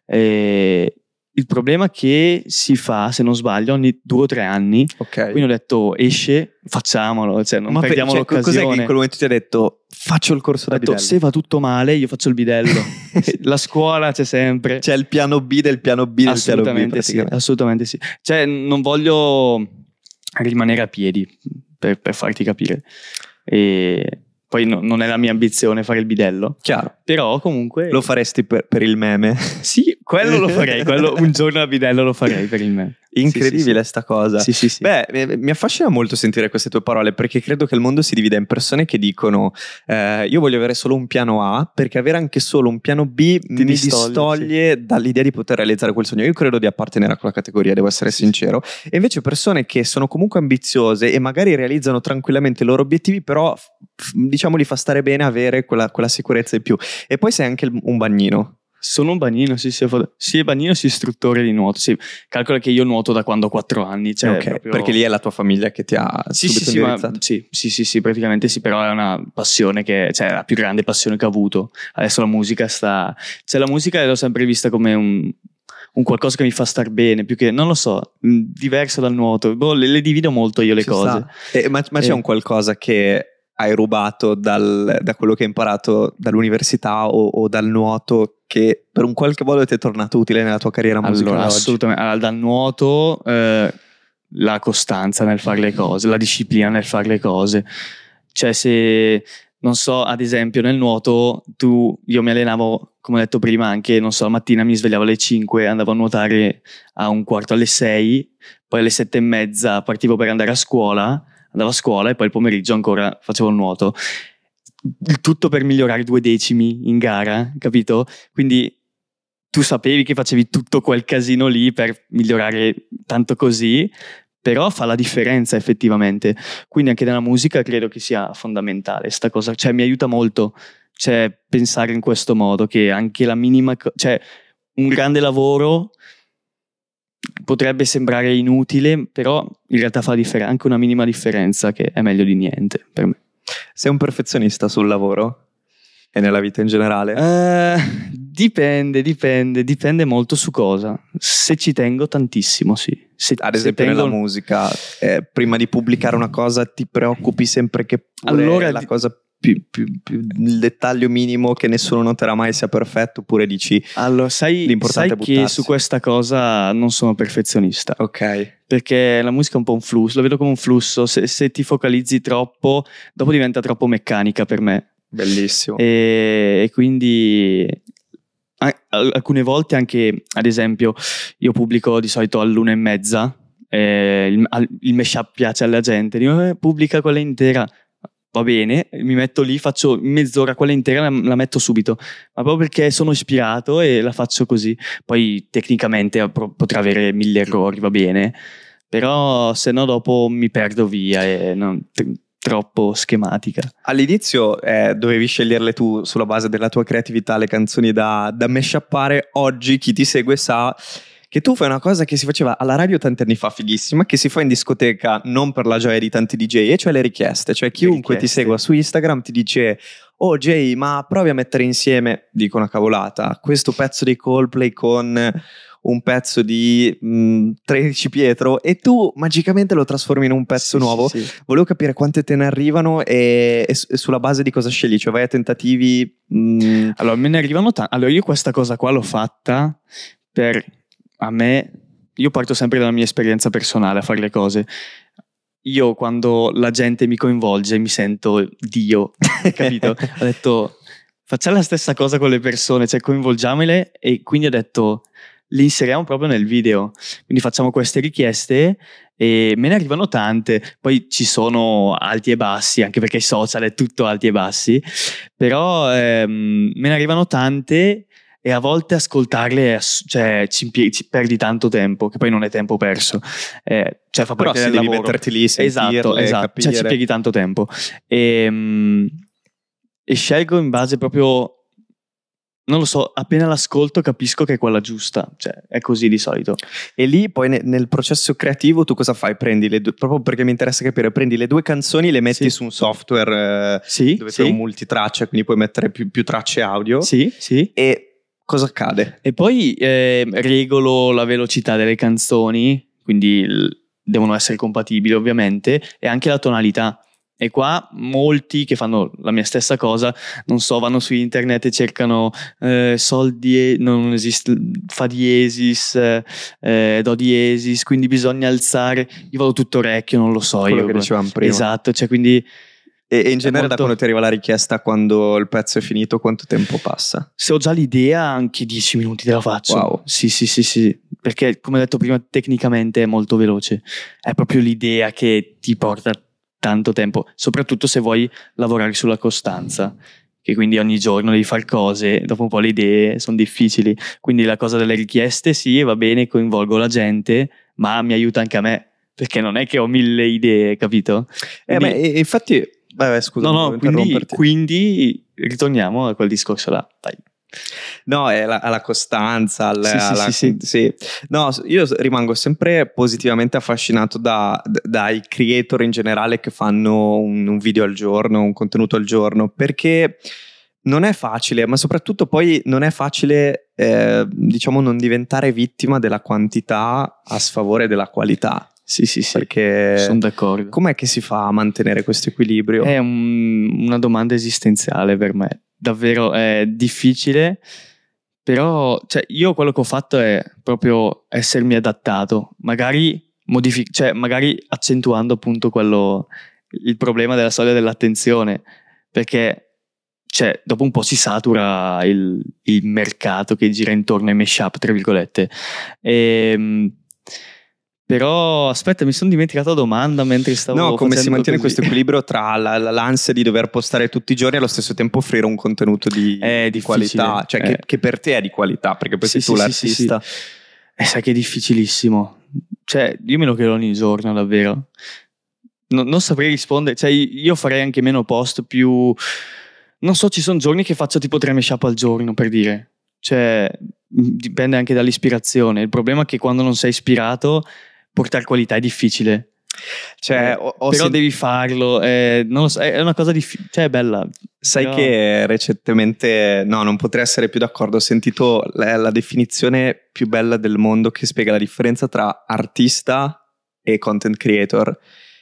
E il problema è che si fa, se non sbaglio, ogni due o tre anni. Ok. Quindi ho detto, esce, facciamolo, cioè non Ma perdiamo cioè, l'occasione. Cos'è che in quel momento ti ha detto, faccio il corso ho da detto, bidello? se va tutto male, io faccio il bidello. La scuola c'è sempre. C'è il piano B del piano B del assolutamente piano B. Sì, assolutamente sì. Cioè, non voglio rimanere a piedi, per, per farti capire. E... Poi no, non è la mia ambizione fare il bidello. Chiaro. Però comunque... Lo faresti per, per il meme? Sì, quello lo farei. Quello, un giorno a bidello lo farei per il meme. Incredibile sì, sì, sta cosa. Sì, sì, sì. Beh, mi affascina molto sentire queste tue parole, perché credo che il mondo si divida in persone che dicono eh, io voglio avere solo un piano A, perché avere anche solo un piano B Ti mi distoglie, distoglie sì. dall'idea di poter realizzare quel sogno. Io credo di appartenere a quella categoria, devo essere sì, sincero. Sì. E invece persone che sono comunque ambiziose e magari realizzano tranquillamente i loro obiettivi, però diciamo li fa stare bene avere quella, quella sicurezza in più. E poi sei anche un bagnino. Sono un bagnino, sì, sì, sì, bagnino, sì, istruttore di nuoto. Sì. Calcola che io nuoto da quando ho quattro anni. Cioè okay, proprio... Perché lì è la tua famiglia che ti ha sì, subito sì, indirizzato? Sì, ma, sì, sì, sì, sì, praticamente sì, però è una passione che, cioè, la più grande passione che ho avuto. Adesso la musica sta... Cioè, la musica l'ho sempre vista come un... un qualcosa che mi fa star bene, più che, non lo so, diverso dal nuoto. Boh, le, le divido molto io le Ci cose. Eh, ma, ma c'è eh. un qualcosa che hai rubato dal, da quello che hai imparato dall'università o, o dal nuoto che per un qualche modo ti è tornato utile nella tua carriera musicale? Allora, assolutamente. Allora, dal nuoto eh, la costanza nel fare le cose, la disciplina nel fare le cose. Cioè, se non so, ad esempio nel nuoto tu, io mi allenavo, come ho detto prima, anche, non so, la mattina mi svegliavo alle cinque, andavo a nuotare a un quarto alle sei, poi alle sette e mezza partivo per andare a scuola, andavo a scuola e poi il pomeriggio ancora facevo il nuoto. Il tutto per migliorare due decimi in gara, capito? Quindi tu sapevi che facevi tutto quel casino lì per migliorare tanto così, però fa la differenza effettivamente. Quindi anche nella musica credo che sia fondamentale sta cosa, cioè mi aiuta molto, cioè pensare in questo modo che anche la minima, co- cioè un grande lavoro potrebbe sembrare inutile, però in realtà fa differ- anche una minima differenza, che è meglio di niente per me. Sei un perfezionista sul lavoro? E nella vita in generale? Uh, dipende, dipende, dipende molto su cosa. Se ci tengo tantissimo, sì. Se, Ad esempio se tengo... nella musica, eh, prima di pubblicare una cosa ti preoccupi sempre che pure allora, la di... cosa più, più, più il dettaglio minimo che nessuno noterà mai sia perfetto, oppure dici allora sai, l'importante sai è buttarsi. Che su questa cosa non sono perfezionista, ok, perché la musica è un po' un flusso, lo vedo come un flusso. Se, se ti focalizzi troppo dopo diventa troppo meccanica per me. Bellissimo. E, e quindi alcune volte anche, ad esempio, io pubblico di solito all'una e mezza, eh, il, il mashup piace alla gente, dico eh, pubblica quella intera, va bene, mi metto lì, faccio mezz'ora quella intera, la, la metto subito, ma proprio perché sono ispirato e la faccio così. Poi tecnicamente potrà avere mille errori, va bene, però se no dopo mi perdo via e non... troppo schematica. All'inizio eh, dovevi sceglierle tu sulla base della tua creatività, le canzoni da, da mashuppare. Oggi chi ti segue sa che tu fai una cosa che si faceva alla radio tanti anni fa, fighissima, che si fa in discoteca non per la gioia di tanti D J, e cioè le richieste. Cioè chiunque richieste. Ti segua su Instagram ti dice oh Jay, ma provi a mettere insieme, dico una cavolata, questo pezzo di Coldplay con un pezzo di mh, tredici Pietro, e tu magicamente lo trasformi in un pezzo sì, nuovo. Sì, sì. Volevo capire quante te ne arrivano e, e, e sulla base di cosa scegli, cioè vai a tentativi? Mh... Allora me ne arrivano tanti. Allora io questa cosa qua l'ho fatta per a me, io parto sempre dalla mia esperienza personale a fare le cose. Io quando la gente mi coinvolge mi sento Dio, capito? Ho detto facciamo la stessa cosa con le persone, cioè coinvolgiamole, e quindi ho detto li inseriamo proprio nel video. Quindi facciamo queste richieste e me ne arrivano tante. Poi ci sono alti e bassi, anche perché i social è tutto alti e bassi, però ehm, me ne arrivano tante e a volte ascoltarle, cioè, ci, impie- ci perdi tanto tempo, che poi non è tempo perso. Eh, cioè fa Però parte sì, del devi lavoro. metterti lì, sentirle, esatto, esatto. capire. Cioè ci pieghi tanto tempo. E, mm, e scelgo in base proprio... Non lo so, appena l'ascolto capisco che è quella giusta, cioè è così di solito. E lì poi ne- nel processo creativo tu cosa fai? Prendi le due, proprio perché mi interessa capire, prendi le due canzoni, le metti Sì. su un software eh, Sì, dove sì. fai un multitraccia, quindi puoi mettere più, più tracce audio. Sì, sì. E cosa accade? E poi eh, regolo la velocità delle canzoni, quindi l- devono essere compatibili ovviamente, e anche la tonalità. E qua molti che fanno la mia stessa cosa, non so, vanno su internet e cercano eh, sol die- non esiste, fa diesis, eh, do diesis, quindi bisogna alzare. Io vado tutto orecchio, non lo so. Quello io, che dicevamo prima. Esatto, cioè quindi... E, e in genere molto... da quando ti arriva la richiesta, quando il pezzo è finito, quanto tempo passa? Se ho già l'idea, anche dieci minuti te la faccio. Wow. Sì, sì, sì, sì. Perché, come ho detto prima, tecnicamente è molto veloce. È proprio l'idea che ti porta tanto tempo, soprattutto se vuoi lavorare sulla costanza, che quindi ogni giorno devi fare cose, dopo un po' le idee sono difficili. Quindi la cosa delle richieste, sì, va bene, coinvolgo la gente, ma mi aiuta anche a me, perché non è che ho mille idee, capito? Quindi... Eh, beh, infatti... Vabbè, scusa, no, no, quindi, quindi ritorniamo a quel discorso là, dai. No, è la, alla costanza, alla, sì, sì, alla, sì, sì. sì. No, io rimango sempre positivamente affascinato da, dai creator in generale che fanno un, un video al giorno, un contenuto al giorno, perché non è facile, ma soprattutto poi non è facile, eh, diciamo, non diventare vittima della quantità a sfavore della qualità. Sì, sì, sì, perché sono d'accordo. Com'è che si fa a mantenere questo equilibrio? È un, una domanda esistenziale per me, davvero è difficile, però cioè, io quello che ho fatto è proprio essermi adattato, magari, modific- cioè, magari accentuando appunto quello, il problema della soglia dell'attenzione, perché cioè, dopo un po' si satura il, il mercato che gira intorno ai mashup, tra virgolette. E... Però aspetta, mi sono dimenticato la domanda mentre stavo No, come si mantiene così. questo equilibrio tra la, la, l'ansia di dover postare tutti i giorni e allo stesso tempo offrire un contenuto di, di qualità, cioè eh. che, che per te è di qualità, perché poi sì, sei tu sì, l'artista. Sì, sì. Eh, sai che è difficilissimo. Cioè, io me lo chiedo ogni giorno, davvero. No, non saprei rispondere. Cioè, io farei anche meno post, più... Non so, ci sono giorni che faccio tipo tre mashup al giorno, per dire. Cioè, dipende anche dall'ispirazione. Il problema è che quando non sei ispirato... portare qualità è difficile, cioè, eh, ho, ho però sen- devi farlo, eh, non lo so, è una cosa difficile, cioè è bella. Sai però... che recentemente, no, non potrei essere più d'accordo, ho sentito la, la definizione più bella del mondo che spiega la differenza tra artista e content creator.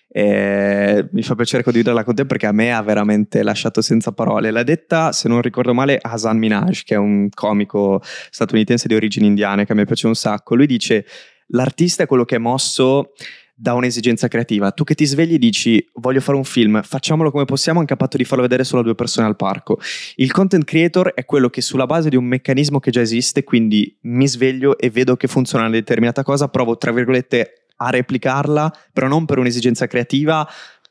Eh, mi fa piacere condividerla con te perché a me ha veramente lasciato senza parole. L'ha detta, se non ricordo male, Hasan Minhaj, che è un comico statunitense di origini indiane che a me piace un sacco. Lui dice: l'artista è quello che è mosso da un'esigenza creativa. Tu che ti svegli e dici voglio fare un film, facciamolo come possiamo, anche a patto di farlo vedere solo a due persone al parco. Il content creator è quello che sulla base di un meccanismo che già esiste, quindi mi sveglio e vedo che funziona una determinata cosa, provo tra virgolette a replicarla, però non per un'esigenza creativa,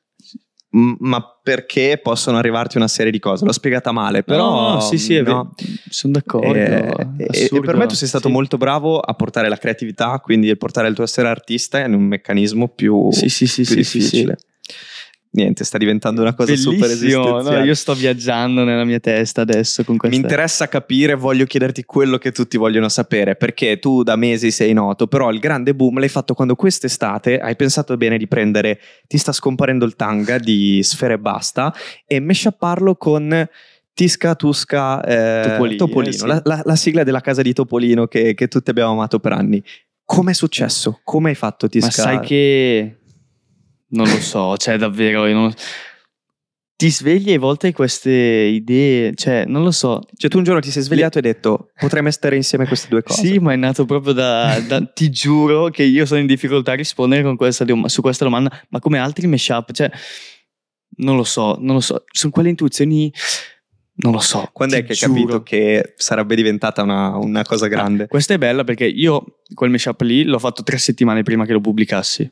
ma perché possono arrivarti una serie di cose. L'ho spiegata male, però no, no, sì, sì, è no. sono d'accordo. E, e, e per me tu sei stato sì. molto bravo a portare la creatività, quindi a portare il tuo essere artista in un meccanismo più, sì, sì, sì, più sì, difficile. Sì, sì. Niente, sta diventando una cosa bellissimo, super esistenziale. No, io sto viaggiando nella mia testa adesso con questa... Mi interessa capire, voglio chiederti quello che tutti vogliono sapere, perché tu da mesi sei noto, però il grande boom l'hai fatto quando quest'estate hai pensato bene di prendere Ti sta scomparendo il tanga di Sfera Ebbasta e meshapparlo con Tisca Tusca eh, Topolino, Topolino eh, sì. la, la, la sigla della casa di Topolino che, che tutti abbiamo amato per anni. Come è successo? Come hai fatto Tisca? Ma sai che... Non lo so, cioè davvero io non... Ti svegli e a volte hai queste idee, cioè non lo so. Cioè tu un giorno ti sei svegliato e hai detto potrei mettere insieme queste due cose. Sì, ma è nato proprio da, da ti giuro che io sono in difficoltà a rispondere con questa, su questa domanda, ma come altri mashup, cioè non lo so, non lo so, sono quelle intuizioni non lo so. Quando è che hai capito che sarebbe diventata una, una cosa grande? Ah, questa è bella perché io quel mashup lì l'ho fatto tre settimane prima che lo pubblicassi.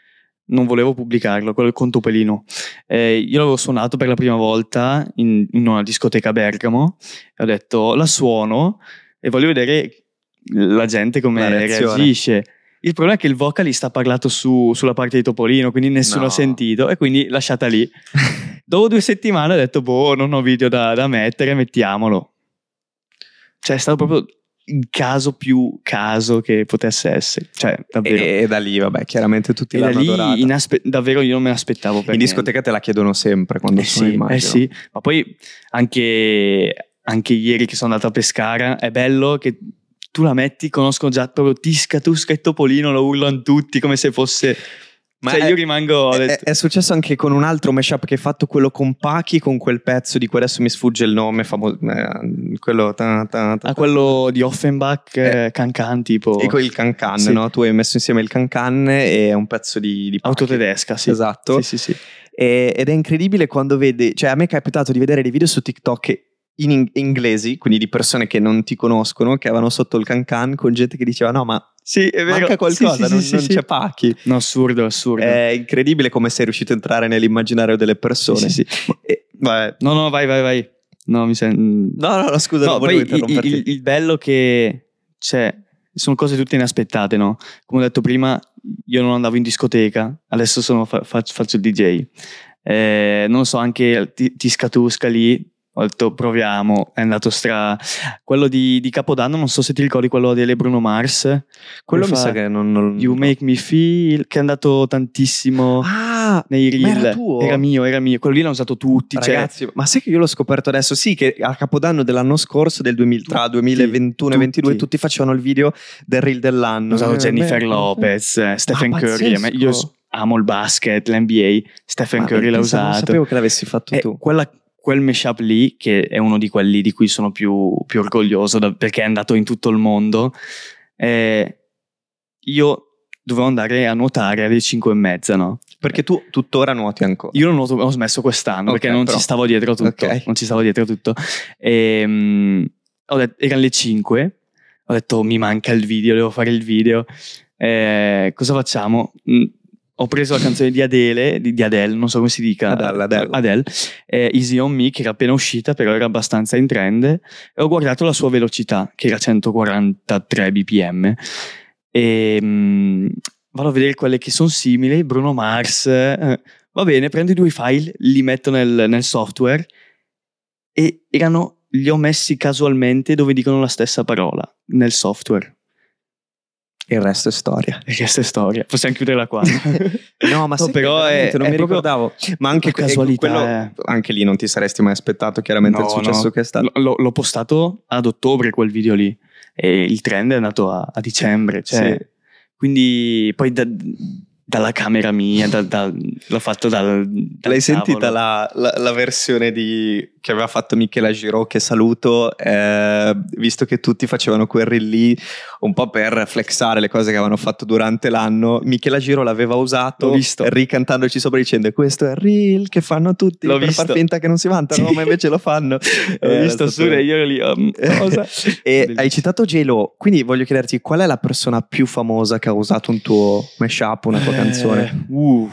Non volevo pubblicarlo, quello con Topelino. Eh, io l'avevo suonato per la prima volta in, in una discoteca a Bergamo e ho detto la suono e voglio vedere la gente come La reazione. reagisce. Il problema è che il vocalista ha parlato su, sulla parte di Topolino, quindi nessuno No. ha sentito e quindi lasciata lì. Dopo due settimane ho detto boh, non ho video da, da mettere, mettiamolo. Cioè è stato proprio il caso più caso che potesse essere, cioè davvero. E, e da lì vabbè chiaramente tutti E da l'hanno lì adorata. inaspe- davvero io non me l'aspettavo per In niente. discoteca te la chiedono sempre quando Eh sono sì, immagino. eh sì, ma poi anche, anche ieri che sono andato a Pescara è bello che tu la metti, conoscono già proprio Tisca, Tusca e Topolino, lo urlano tutti come se fosse... Ma cioè è, io rimango... ho è, detto- è successo anche con un altro mashup che hai fatto, quello con Pachi, con quel pezzo di cui adesso mi sfugge il nome, famoso, eh, quello... Ta, ta, ta, a quello di Offenbach, Eh. eh, Cancan tipo... E con il Cancan, Sì. no? Tu hai messo insieme il Cancan e è un pezzo di, di Pachi. Auto tedesca, sì. Esatto. Sì, sì, sì. E- ed è incredibile quando vedi, cioè a me è capitato di vedere dei video su TikTok che in in- inglesi, quindi di persone che non ti conoscono, che avevano sotto il Cancan con gente che diceva no ma Sì, è vero. manca qualcosa, Sì, sì, non, sì, non sì, c'è sì. Pachi. No, assurdo, assurdo. È incredibile come sei riuscito a entrare nell'immaginario delle persone. Sì, sì, sì. E- vabbè. No, no, vai, vai, vai. No, mi sento... No, no, no, scusa, No, non poi volevo il, interromperti. il- il bello che c'è, sono cose tutte inaspettate, no? Come ho detto prima, io non andavo in discoteca, adesso sono, fa- faccio, faccio il D J. Eh, non so, anche Ti- Tisca Tusca lì, ho detto proviamo, è andato stra... Quello di, di Capodanno, non so se ti ricordi quello delle Bruno Mars. Quello Come mi fa- sa che non... non- You Make Me Feel, che è andato tantissimo Ah, nei reel. ma era tuo? Era mio, era mio. Quello lì l'hanno usato tutti. cioè- ragazzi, ma sai che io l'ho scoperto adesso? Sì, che a Capodanno dell'anno scorso, del duemila, tra duemilaventuno e ventidue, tutti. tutti facevano il video del reel dell'anno. Hanno usato Eh, Jennifer beh, Lopez, eh, Stephen Ah, Curry. a me- Io pazzesco. s- amo il basket, l'N B A. Stephen Ma Curry l'ha pensa, non usato. sapevo che l'avessi fatto E tu. quella- quel mashup lì, che è uno di quelli di cui sono più, più orgoglioso da- perché è andato in tutto il mondo. eh, io dovevo andare a nuotare alle cinque e mezza, no? Perché tu tuttora nuoti ancora. Io non nuoto, ho smesso quest'anno Ok, perché non però. ci stavo dietro tutto. Ok. Non ci stavo dietro tutto. E, ho detto, erano le cinque. Ho detto mi manca il video, devo fare il video. Eh, cosa facciamo? Mm, ho preso la canzone di Adele, di, di Adele, non so come si dica. Adele, Adele. Adele eh, Easy on Me, che era appena uscita, però era abbastanza in trend. E ho guardato la sua velocità, che era centoquarantatré bpm. E mm, vado a vedere quelle che sono simili. Bruno Mars. eh, va bene, prendo i due file, li metto nel, nel software e erano, li ho messi casualmente dove dicono la stessa parola nel software. Il resto è storia. E questa è storia, possiamo chiuderla qua. No, ma No, sai che però è- veramente non è mi proprio ricordavo. Ma anche una casualità, quello- eh. anche lì non ti saresti mai aspettato chiaramente il No, successo no. che è stato. L- l'ho, l'ho postato ad ottobre quel video lì e il trend è andato a, a dicembre, cioè, Sì. quindi poi da- dalla camera mia, da- da- l'ho fatto dal, dal L'hai sentita tavolo. la, la- la versione di, che aveva fatto Michela Giraud, che saluto, eh, visto che tutti facevano quel reel lì un po' per flexare le cose che avevano fatto durante l'anno. Michela Giraud l'aveva usato, L'ho visto. ricantandoci sopra dicendo questo è il reel che fanno tutti L'ho per visto. far finta che non si vantano, Sì. ma invece lo fanno. Ho Eh, visto è su stato- e io ero lì um, cosa? E Bellissimo. hai citato J-Lo, quindi voglio chiederti qual è la persona più famosa che ha usato un tuo mashup, una tua Eh, canzone? uh.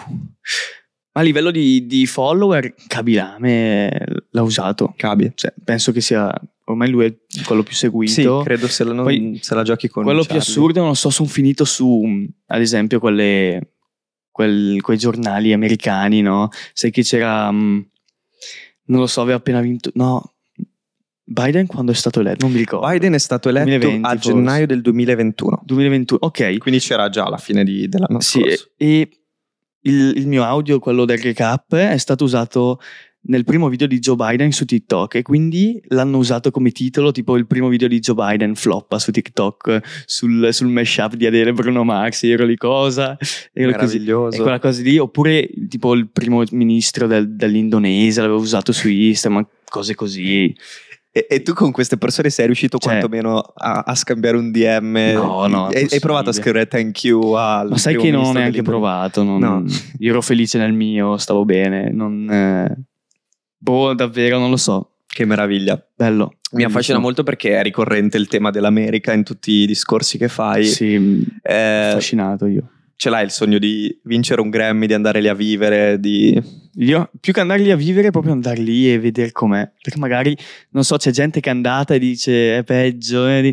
A livello di, di follower, Kabilame l'ha usato. Cabi. Cioè, penso che sia, ormai lui è quello più seguito. Sì, credo se la, non- Poi, se la giochi con quello più Charlie. assurdo, non so, sono finito su, ad esempio, quelle, quel- quei giornali americani, no? Sai che c'era, mm, non lo so, aveva appena vinto, no, Biden quando è stato eletto, non mi ricordo. Biden è stato eletto duemilaventi a forse. gennaio del duemilaventuno, duemilaventuno, ok. quindi c'era già alla fine di- dell'anno Sì, scorso. e il, il mio audio, quello del recap, è stato usato nel primo video di Joe Biden su TikTok e quindi l'hanno usato come titolo, tipo il primo video di Joe Biden floppa su TikTok sul, sul mashup di Adele e Bruno Mars. Io ero lì cosa, ero così. Meraviglioso. E quella cosa lì, oppure tipo il primo ministro del- dell'Indonesia l'aveva usato su Instagram, cose così. E, e tu con queste persone sei riuscito Cioè- quantomeno a, a scambiare un D M? No, no, Hai, hai provato a impossibile. scrivere thank you al Ma sai primo che non ho ministro neanche dell'Indonesia? provato, non- No. io ero felice nel mio, stavo bene, non... eh, boh, davvero, non lo so. Che Che meraviglia. Bello. Mi affascina molto perché è ricorrente il tema dell'America in tutti i discorsi che fai. Sì, eh, affascinato io. Ce l'hai il sogno di vincere un Grammy, di andare lì a vivere, di... Io più che andare lì a vivere, proprio andare lì e vedere com'è. Perché magari, non so, c'è gente che è andata e dice è peggio, eh,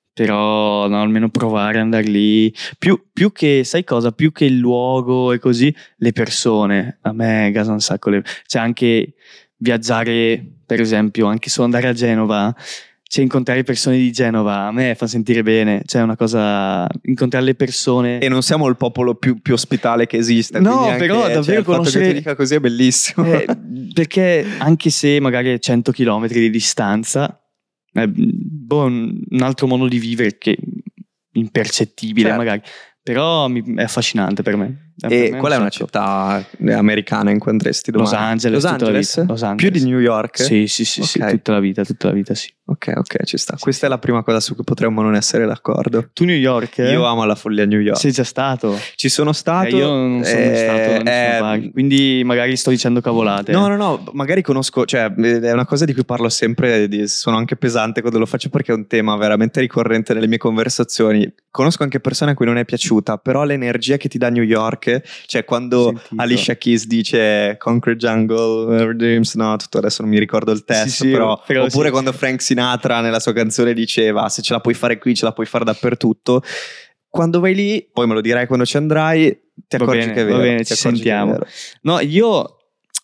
però no, almeno provare ad andare lì. Più, più che, sai cosa? Più che il luogo e così, le persone. A me gasa un sacco. Le... C'è anche viaggiare, per esempio, anche solo andare a Genova, cioè incontrare persone di Genova a me fa sentire bene, cioè è una cosa, incontrare le persone. E non siamo il popolo più, più ospitale che esiste. No, anche, però davvero cioè, il conoscere... fatto che tu dica così è bellissimo. Eh, perché anche se magari è cento chilometri di distanza, è boh, un altro modo di vivere che impercettibile, certo. Magari, però mi, è affascinante per me. E per me qual è una sacco. città americana in cui andresti domani? Los Angeles, Los tutta Angeles? La vita. Los Angeles. Più di New York? Sì, sì, sì, okay. sì, tutta la vita, tutta la vita, sì. Ok, ok, ci sta. Sì, Questa sì. è la prima cosa su cui potremmo non essere d'accordo. Tu New York? Eh? Io amo la follia a New York. Sei già stato? Ci sono stato. Eh, io non sono mai stato da nessuna eh, parte, quindi magari sto dicendo cavolate. No, no, no, magari conosco, cioè è una cosa di cui parlo sempre, di, sono anche pesante quando lo faccio perché è un tema veramente ricorrente nelle mie conversazioni. Conosco anche persone a cui non è piaciuta, però l'energia che ti dà New York, cioè quando Sentito. Alicia Keys dice Concrete Jungle, Our Dreams, no, tutto adesso non mi ricordo il testo, Sì, sì, però, però oppure sì. quando Frank Sinatra nella sua canzone diceva se ce la puoi fare qui ce la puoi fare dappertutto. Quando vai lì, poi me lo dirai quando ci andrai, ti Va accorgi bene, che è vero. va bene, ti ci accorgi che è sentiamo. vero. No, io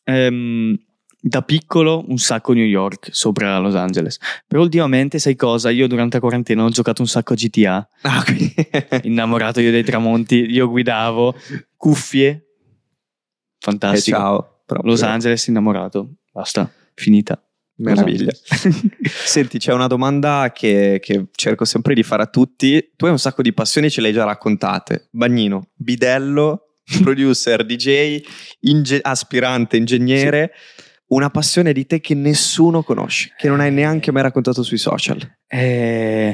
ehm, da piccolo un sacco New York sopra Los Angeles, però ultimamente sai cosa? Io durante la quarantena ho giocato un sacco a G T A, Ah, quindi... innamorato io dei tramonti, io guidavo, cuffie, fantastico. E ciao. Proprio. Los Angeles innamorato, basta, finita. Meraviglia. Senti, c'è una domanda che, che cerco sempre di fare a tutti. Tu hai un sacco di passioni, ce le hai già raccontate. Bagnino, bidello, producer, D J, inge- aspirante, ingegnere. Sì. Una passione di te che nessuno conosce, che non hai neanche mai raccontato sui social. Eh...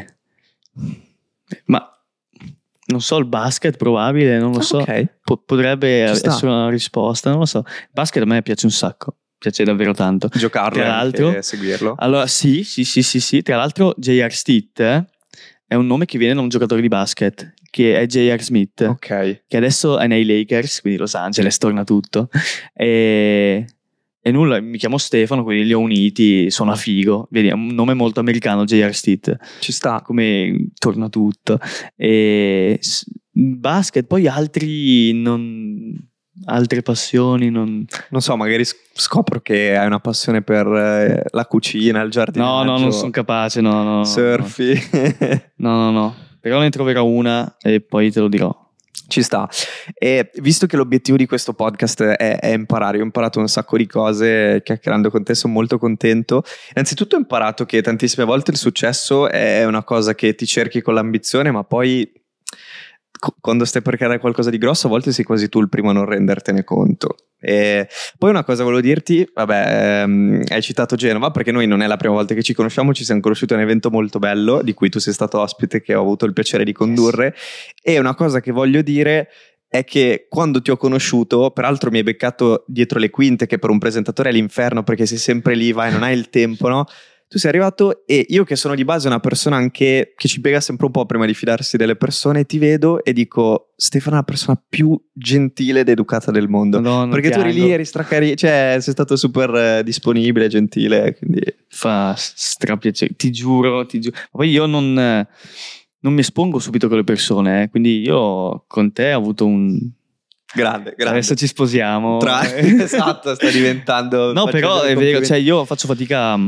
Ma non so, il basket probabile, non lo so. Okay. Po- potrebbe Ci sta. essere una risposta, non lo so. Il basket a me piace un sacco. Piace davvero tanto. Giocarlo Tra l'altro, e seguirlo. Allora, sì, sì, sì, sì, sì. Tra l'altro, J R. Stitt eh, è un nome che viene da un giocatore di basket, che è J R. Smith, Ok. che adesso è nei Lakers, quindi Los Angeles, torna tutto. E, e nulla, mi chiamo Stefano, quindi li ho uniti, suona figo. Vedi, è un nome molto americano, J R. Stitt. Ci sta. Come torna tutto. E basket, poi altri non... altre passioni non... non so, magari scopro che hai una passione per eh, la cucina, il giardinaggio. No, no, non sono capace, no, no. Surfi. No, no, no. Però ne troverò una e poi te lo dirò. Ci sta. E visto che l'obiettivo di questo podcast è, è imparare, io ho imparato un sacco di cose chiacchierando con te, sono molto contento. Innanzitutto ho imparato che tantissime volte il successo è una cosa che ti cerchi con l'ambizione, ma poi quando stai per creare qualcosa di grosso a volte sei quasi tu il primo a non rendertene conto. E poi una cosa volevo dirti, vabbè, ehm, hai citato Genova perché noi non è la prima volta che ci conosciamo, ci siamo conosciuti a un evento molto bello di cui tu sei stato ospite, che ho avuto il piacere di condurre. Yes. E una cosa che voglio dire è che quando ti ho conosciuto, peraltro mi hai beccato dietro le quinte, che per un presentatore è l'inferno perché sei sempre lì, vai, non hai il tempo, no? Tu sei arrivato e io, che sono di base una persona anche che ci piega sempre un po' prima di fidarsi delle persone, ti vedo e dico: Stefano è la persona più gentile ed educata del mondo. Madonna, perché tu eri lì, eri stracari, cioè sei stato super eh, disponibile, gentile, quindi fa strapiacere, ti giuro, ti giuro. Ma poi io non, non mi espongo subito con le persone, eh, quindi io con te ho avuto un... Grande, grande. Adesso ci sposiamo. Tra... esatto, sta diventando... No, però è vero, cioè io faccio fatica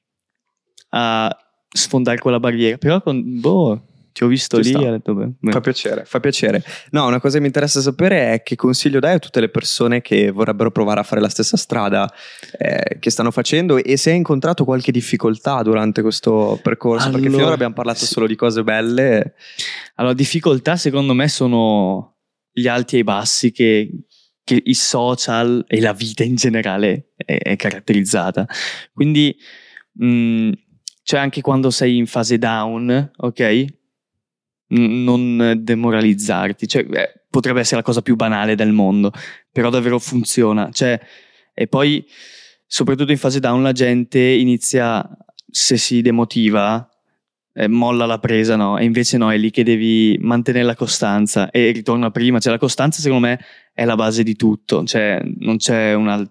a sfondare quella barriera, però con, boh, ti ho visto Ci lì sta. e ho detto beh, beh. Fa piacere, fa piacere. No, una cosa che mi interessa sapere è che consiglio dai a tutte le persone che vorrebbero provare a fare la stessa strada eh, che stanno facendo, e se hai incontrato qualche difficoltà durante questo percorso, allora, perché finora abbiamo parlato sì. solo di cose belle. Allora, difficoltà secondo me sono gli alti e i bassi che, che i social e la vita in generale è, è caratterizzata. Quindi mh, cioè anche quando sei in fase down, ok? N- non demoralizzarti, cioè eh, potrebbe essere la cosa più banale del mondo, però davvero funziona, cioè, e poi soprattutto in fase down la gente inizia, se si demotiva, eh, molla la presa, no? E invece no, è lì che devi mantenere la costanza, e ritorno a prima, cioè la costanza secondo me è la base di tutto, cioè non c'è una,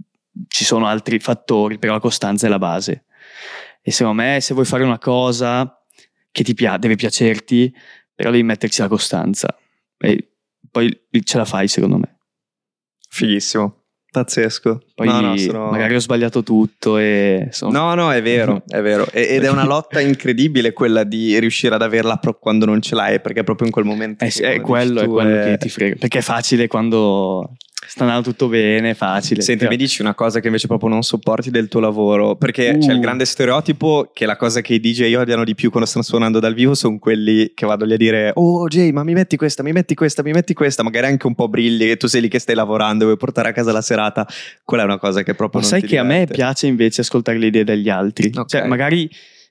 ci sono altri fattori, però la costanza è la base. E secondo me, se vuoi fare una cosa che ti piace, deve piacerti, però devi metterci la costanza e poi ce la fai, secondo me. Fighissimo. Pazzesco. Poi no, no, sono... magari ho sbagliato tutto e sono... no no è vero è vero ed è una lotta incredibile quella di riuscire ad averla proprio quando non ce l'hai, perché proprio in quel momento eh, sì, è quello è quello è... che ti frega, perché è facile quando sta andando tutto bene, è facile. Senti, però... mi dici una cosa che invece proprio non sopporti del tuo lavoro, perché uh. c'è il grande stereotipo che la cosa che i D J odiano di più quando stanno suonando dal vivo sono quelli che vado lì a dire: oh Jay, ma mi metti questa, mi metti questa, mi metti questa, magari anche un po' brilli, che tu sei lì che stai lavorando e vuoi portare a casa la serata. Quella è una cosa che proprio ma non sai ti che diverte. A me piace invece ascoltare le idee degli altri, okay. Cioè magari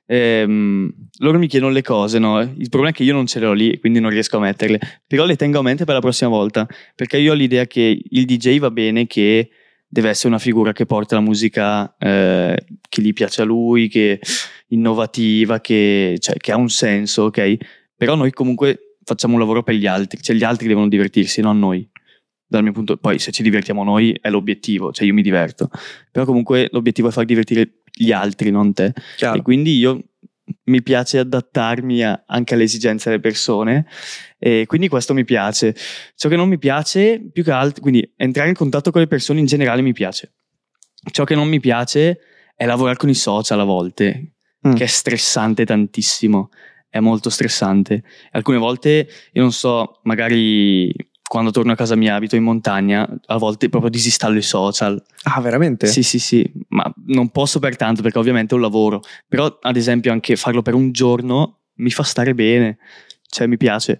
ehm, loro mi chiedono le cose, no? Il problema è che io non ce le ho lì, quindi non riesco a metterle, però le tengo a mente per la prossima volta, perché io ho l'idea che il D J va bene che deve essere una figura che porta la musica eh, che gli piace a lui, che è innovativa, che, cioè, che ha un senso, ok? Però noi comunque facciamo un lavoro per gli altri, cioè gli altri devono divertirsi, non noi. Dal mio punto, poi se ci divertiamo noi è l'obiettivo, cioè io mi diverto, però comunque l'obiettivo è far divertire gli altri, non te. Chiaro. E quindi io mi piace adattarmi a, anche alle esigenze delle persone, e quindi questo mi piace. Ciò che non mi piace più che altro, quindi entrare in contatto con le persone in generale mi piace. Ciò che non mi piace è lavorare con i social a volte, mm. che è stressante tantissimo, è molto stressante. Alcune volte io non so, magari quando torno a casa mia, abito in montagna, a volte proprio disinstallo i social. Ah, veramente? Sì, sì, sì, ma non posso per tanto perché ovviamente è un lavoro, però ad esempio anche farlo per un giorno mi fa stare bene, cioè mi piace.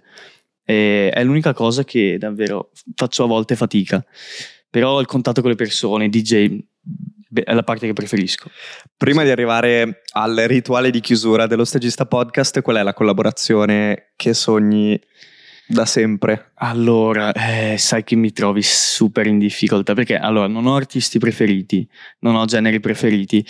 E è l'unica cosa che davvero faccio a volte fatica, però il contatto con le persone, D J, è la parte che preferisco. Prima di arrivare al rituale di chiusura dello Stagista Podcast, qual è la collaborazione che sogni da sempre? Allora, eh, sai che mi trovi super in difficoltà, perché allora non ho artisti preferiti, non ho generi preferiti.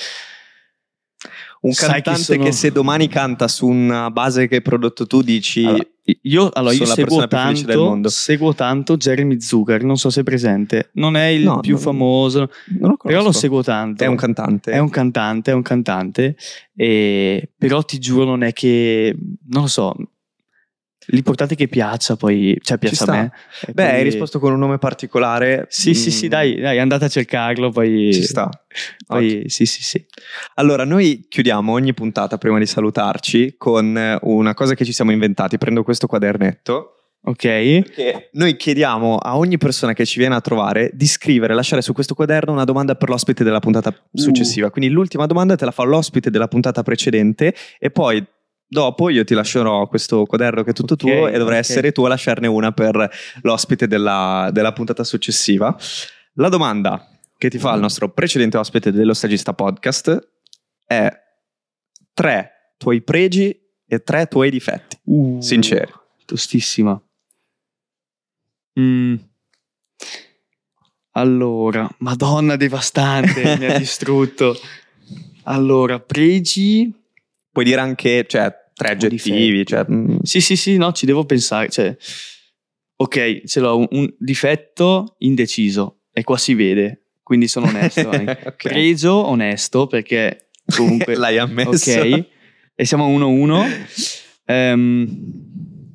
Un sai cantante che, sono... che se domani canta su una base che hai prodotto tu dici allora, io, allora, io seguo, tanto, del mondo. seguo tanto Jeremy Zucker, non so se è presente, non è il no, più non, famoso, non lo però lo seguo tanto. È un cantante. È un cantante, è un cantante, e... però ti giuro non è che, non lo so, l'importante è che piaccia, poi, cioè piaccia a me. Beh, poi... hai risposto con un nome particolare. Sì, mm. sì, sì, dai, dai, andate a cercarlo, poi... Ci sta. Poi, sì, sì, sì. Allora, noi chiudiamo ogni puntata, prima di salutarci, con una cosa che ci siamo inventati. Prendo questo quadernetto. Ok. Perché noi chiediamo a ogni persona che ci viene a trovare di scrivere, lasciare su questo quaderno una domanda per l'ospite della puntata successiva. Uh. Quindi l'ultima domanda te la fa l'ospite della puntata precedente e poi... dopo io ti lascerò questo quaderno che è tutto okay, tuo e dovrai okay. essere tu a lasciarne una per l'ospite della, della puntata successiva. La domanda che ti fa il nostro precedente ospite dello Stagista Podcast è tre tuoi pregi e tre tuoi difetti. Uh, sinceri. Tostissima. Mm. Allora, Madonna devastante, mi ha distrutto. Allora, pregi... Puoi dire anche, cioè, tre aggettivi, cioè, mm. sì, sì, sì, no, ci devo pensare, cioè, ok, ce l'ho, un, un difetto indeciso, e qua si vede, quindi sono onesto. Okay. Pregio onesto, perché comunque... L'hai ammesso. Ok, e siamo a uno a uno. Um,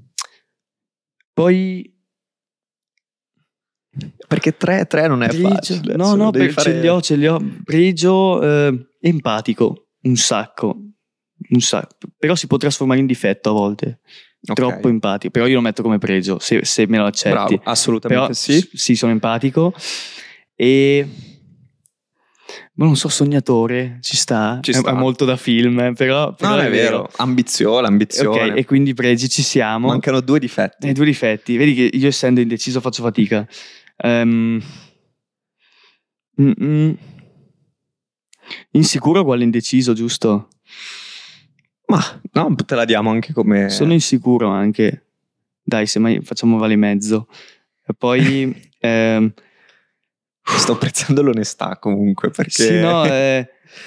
poi... Perché tre, tre non è pregio, facile. No, no, per, fare... ce li ho, ce li ho. Pregio eh, empatico, un sacco. Un sacco. Però si può trasformare in difetto a volte. Okay. Troppo empatico. Però io lo metto come pregio, se, se me lo accetti. Bravo, assolutamente. Però, sì. Sì, sono empatico. E... ma non so, sognatore, ci sta. Ci è, sta. È molto da film, però... però no, è, è vero. vero. Ambizione, ambizione. Ok, e quindi pregi ci siamo. Mancano due difetti. Eh, due difetti. Vedi che io essendo indeciso faccio fatica. Um, insicuro uguale indeciso, giusto? Ma no, te la diamo anche come... Sono insicuro anche. Dai, semmai facciamo vale mezzo. E poi... ehm, Sto apprezzando l'onestà comunque, perché... Sì, no, è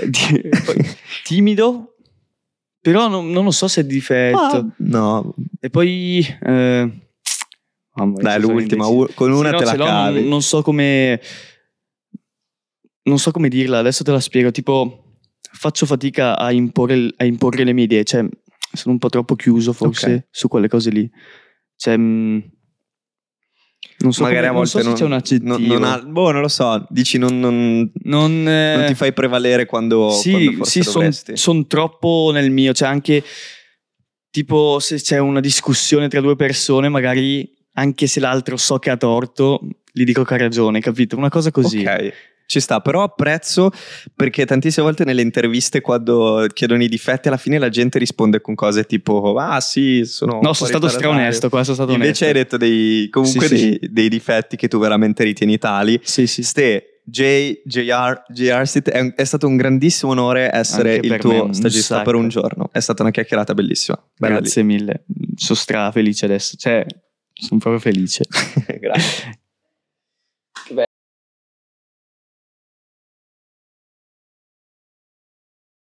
timido, però non, non lo so se è difetto. Ah, no. E poi... Eh, mamma, dai, l'ultima, u- con una sì, no, te la ce l'ho, cavi. Non, non so come... Non so come dirla, adesso te la spiego. Tipo, faccio fatica a imporre, a imporre le mie idee, cioè sono un po' troppo chiuso forse Okay. su quelle cose lì. Cioè... mh, Non so, Magari come, a non volte so se non, c'è un aggettivo. non, non ha, boh, non lo so, dici non, non, Non, eh, non ti fai prevalere quando, sì, quando forse sì, sono dovresti. son troppo nel mio, cioè anche tipo se c'è una discussione tra due persone, magari anche se l'altro so che ha torto, gli dico che ha ragione, capito? Una cosa così. Ok, ci sta, però apprezzo perché tantissime volte nelle interviste quando chiedono i difetti alla fine la gente risponde con cose tipo ah sì, sono un No, po' sono stato ritardario. straonesto, qua sono stato Invece onesto. hai detto dei, comunque Sì, sì, dei, dei difetti che tu veramente ritieni tali. Sì, sì. Ste, J, JR, J R Sit, è, un- è stato un grandissimo onore essere Anche il per me, tuo un stagista sacco. per un giorno. È stata una chiacchierata bellissima. Bella Grazie mille, sono stra felice adesso, cioè sono proprio felice. lì. Grazie.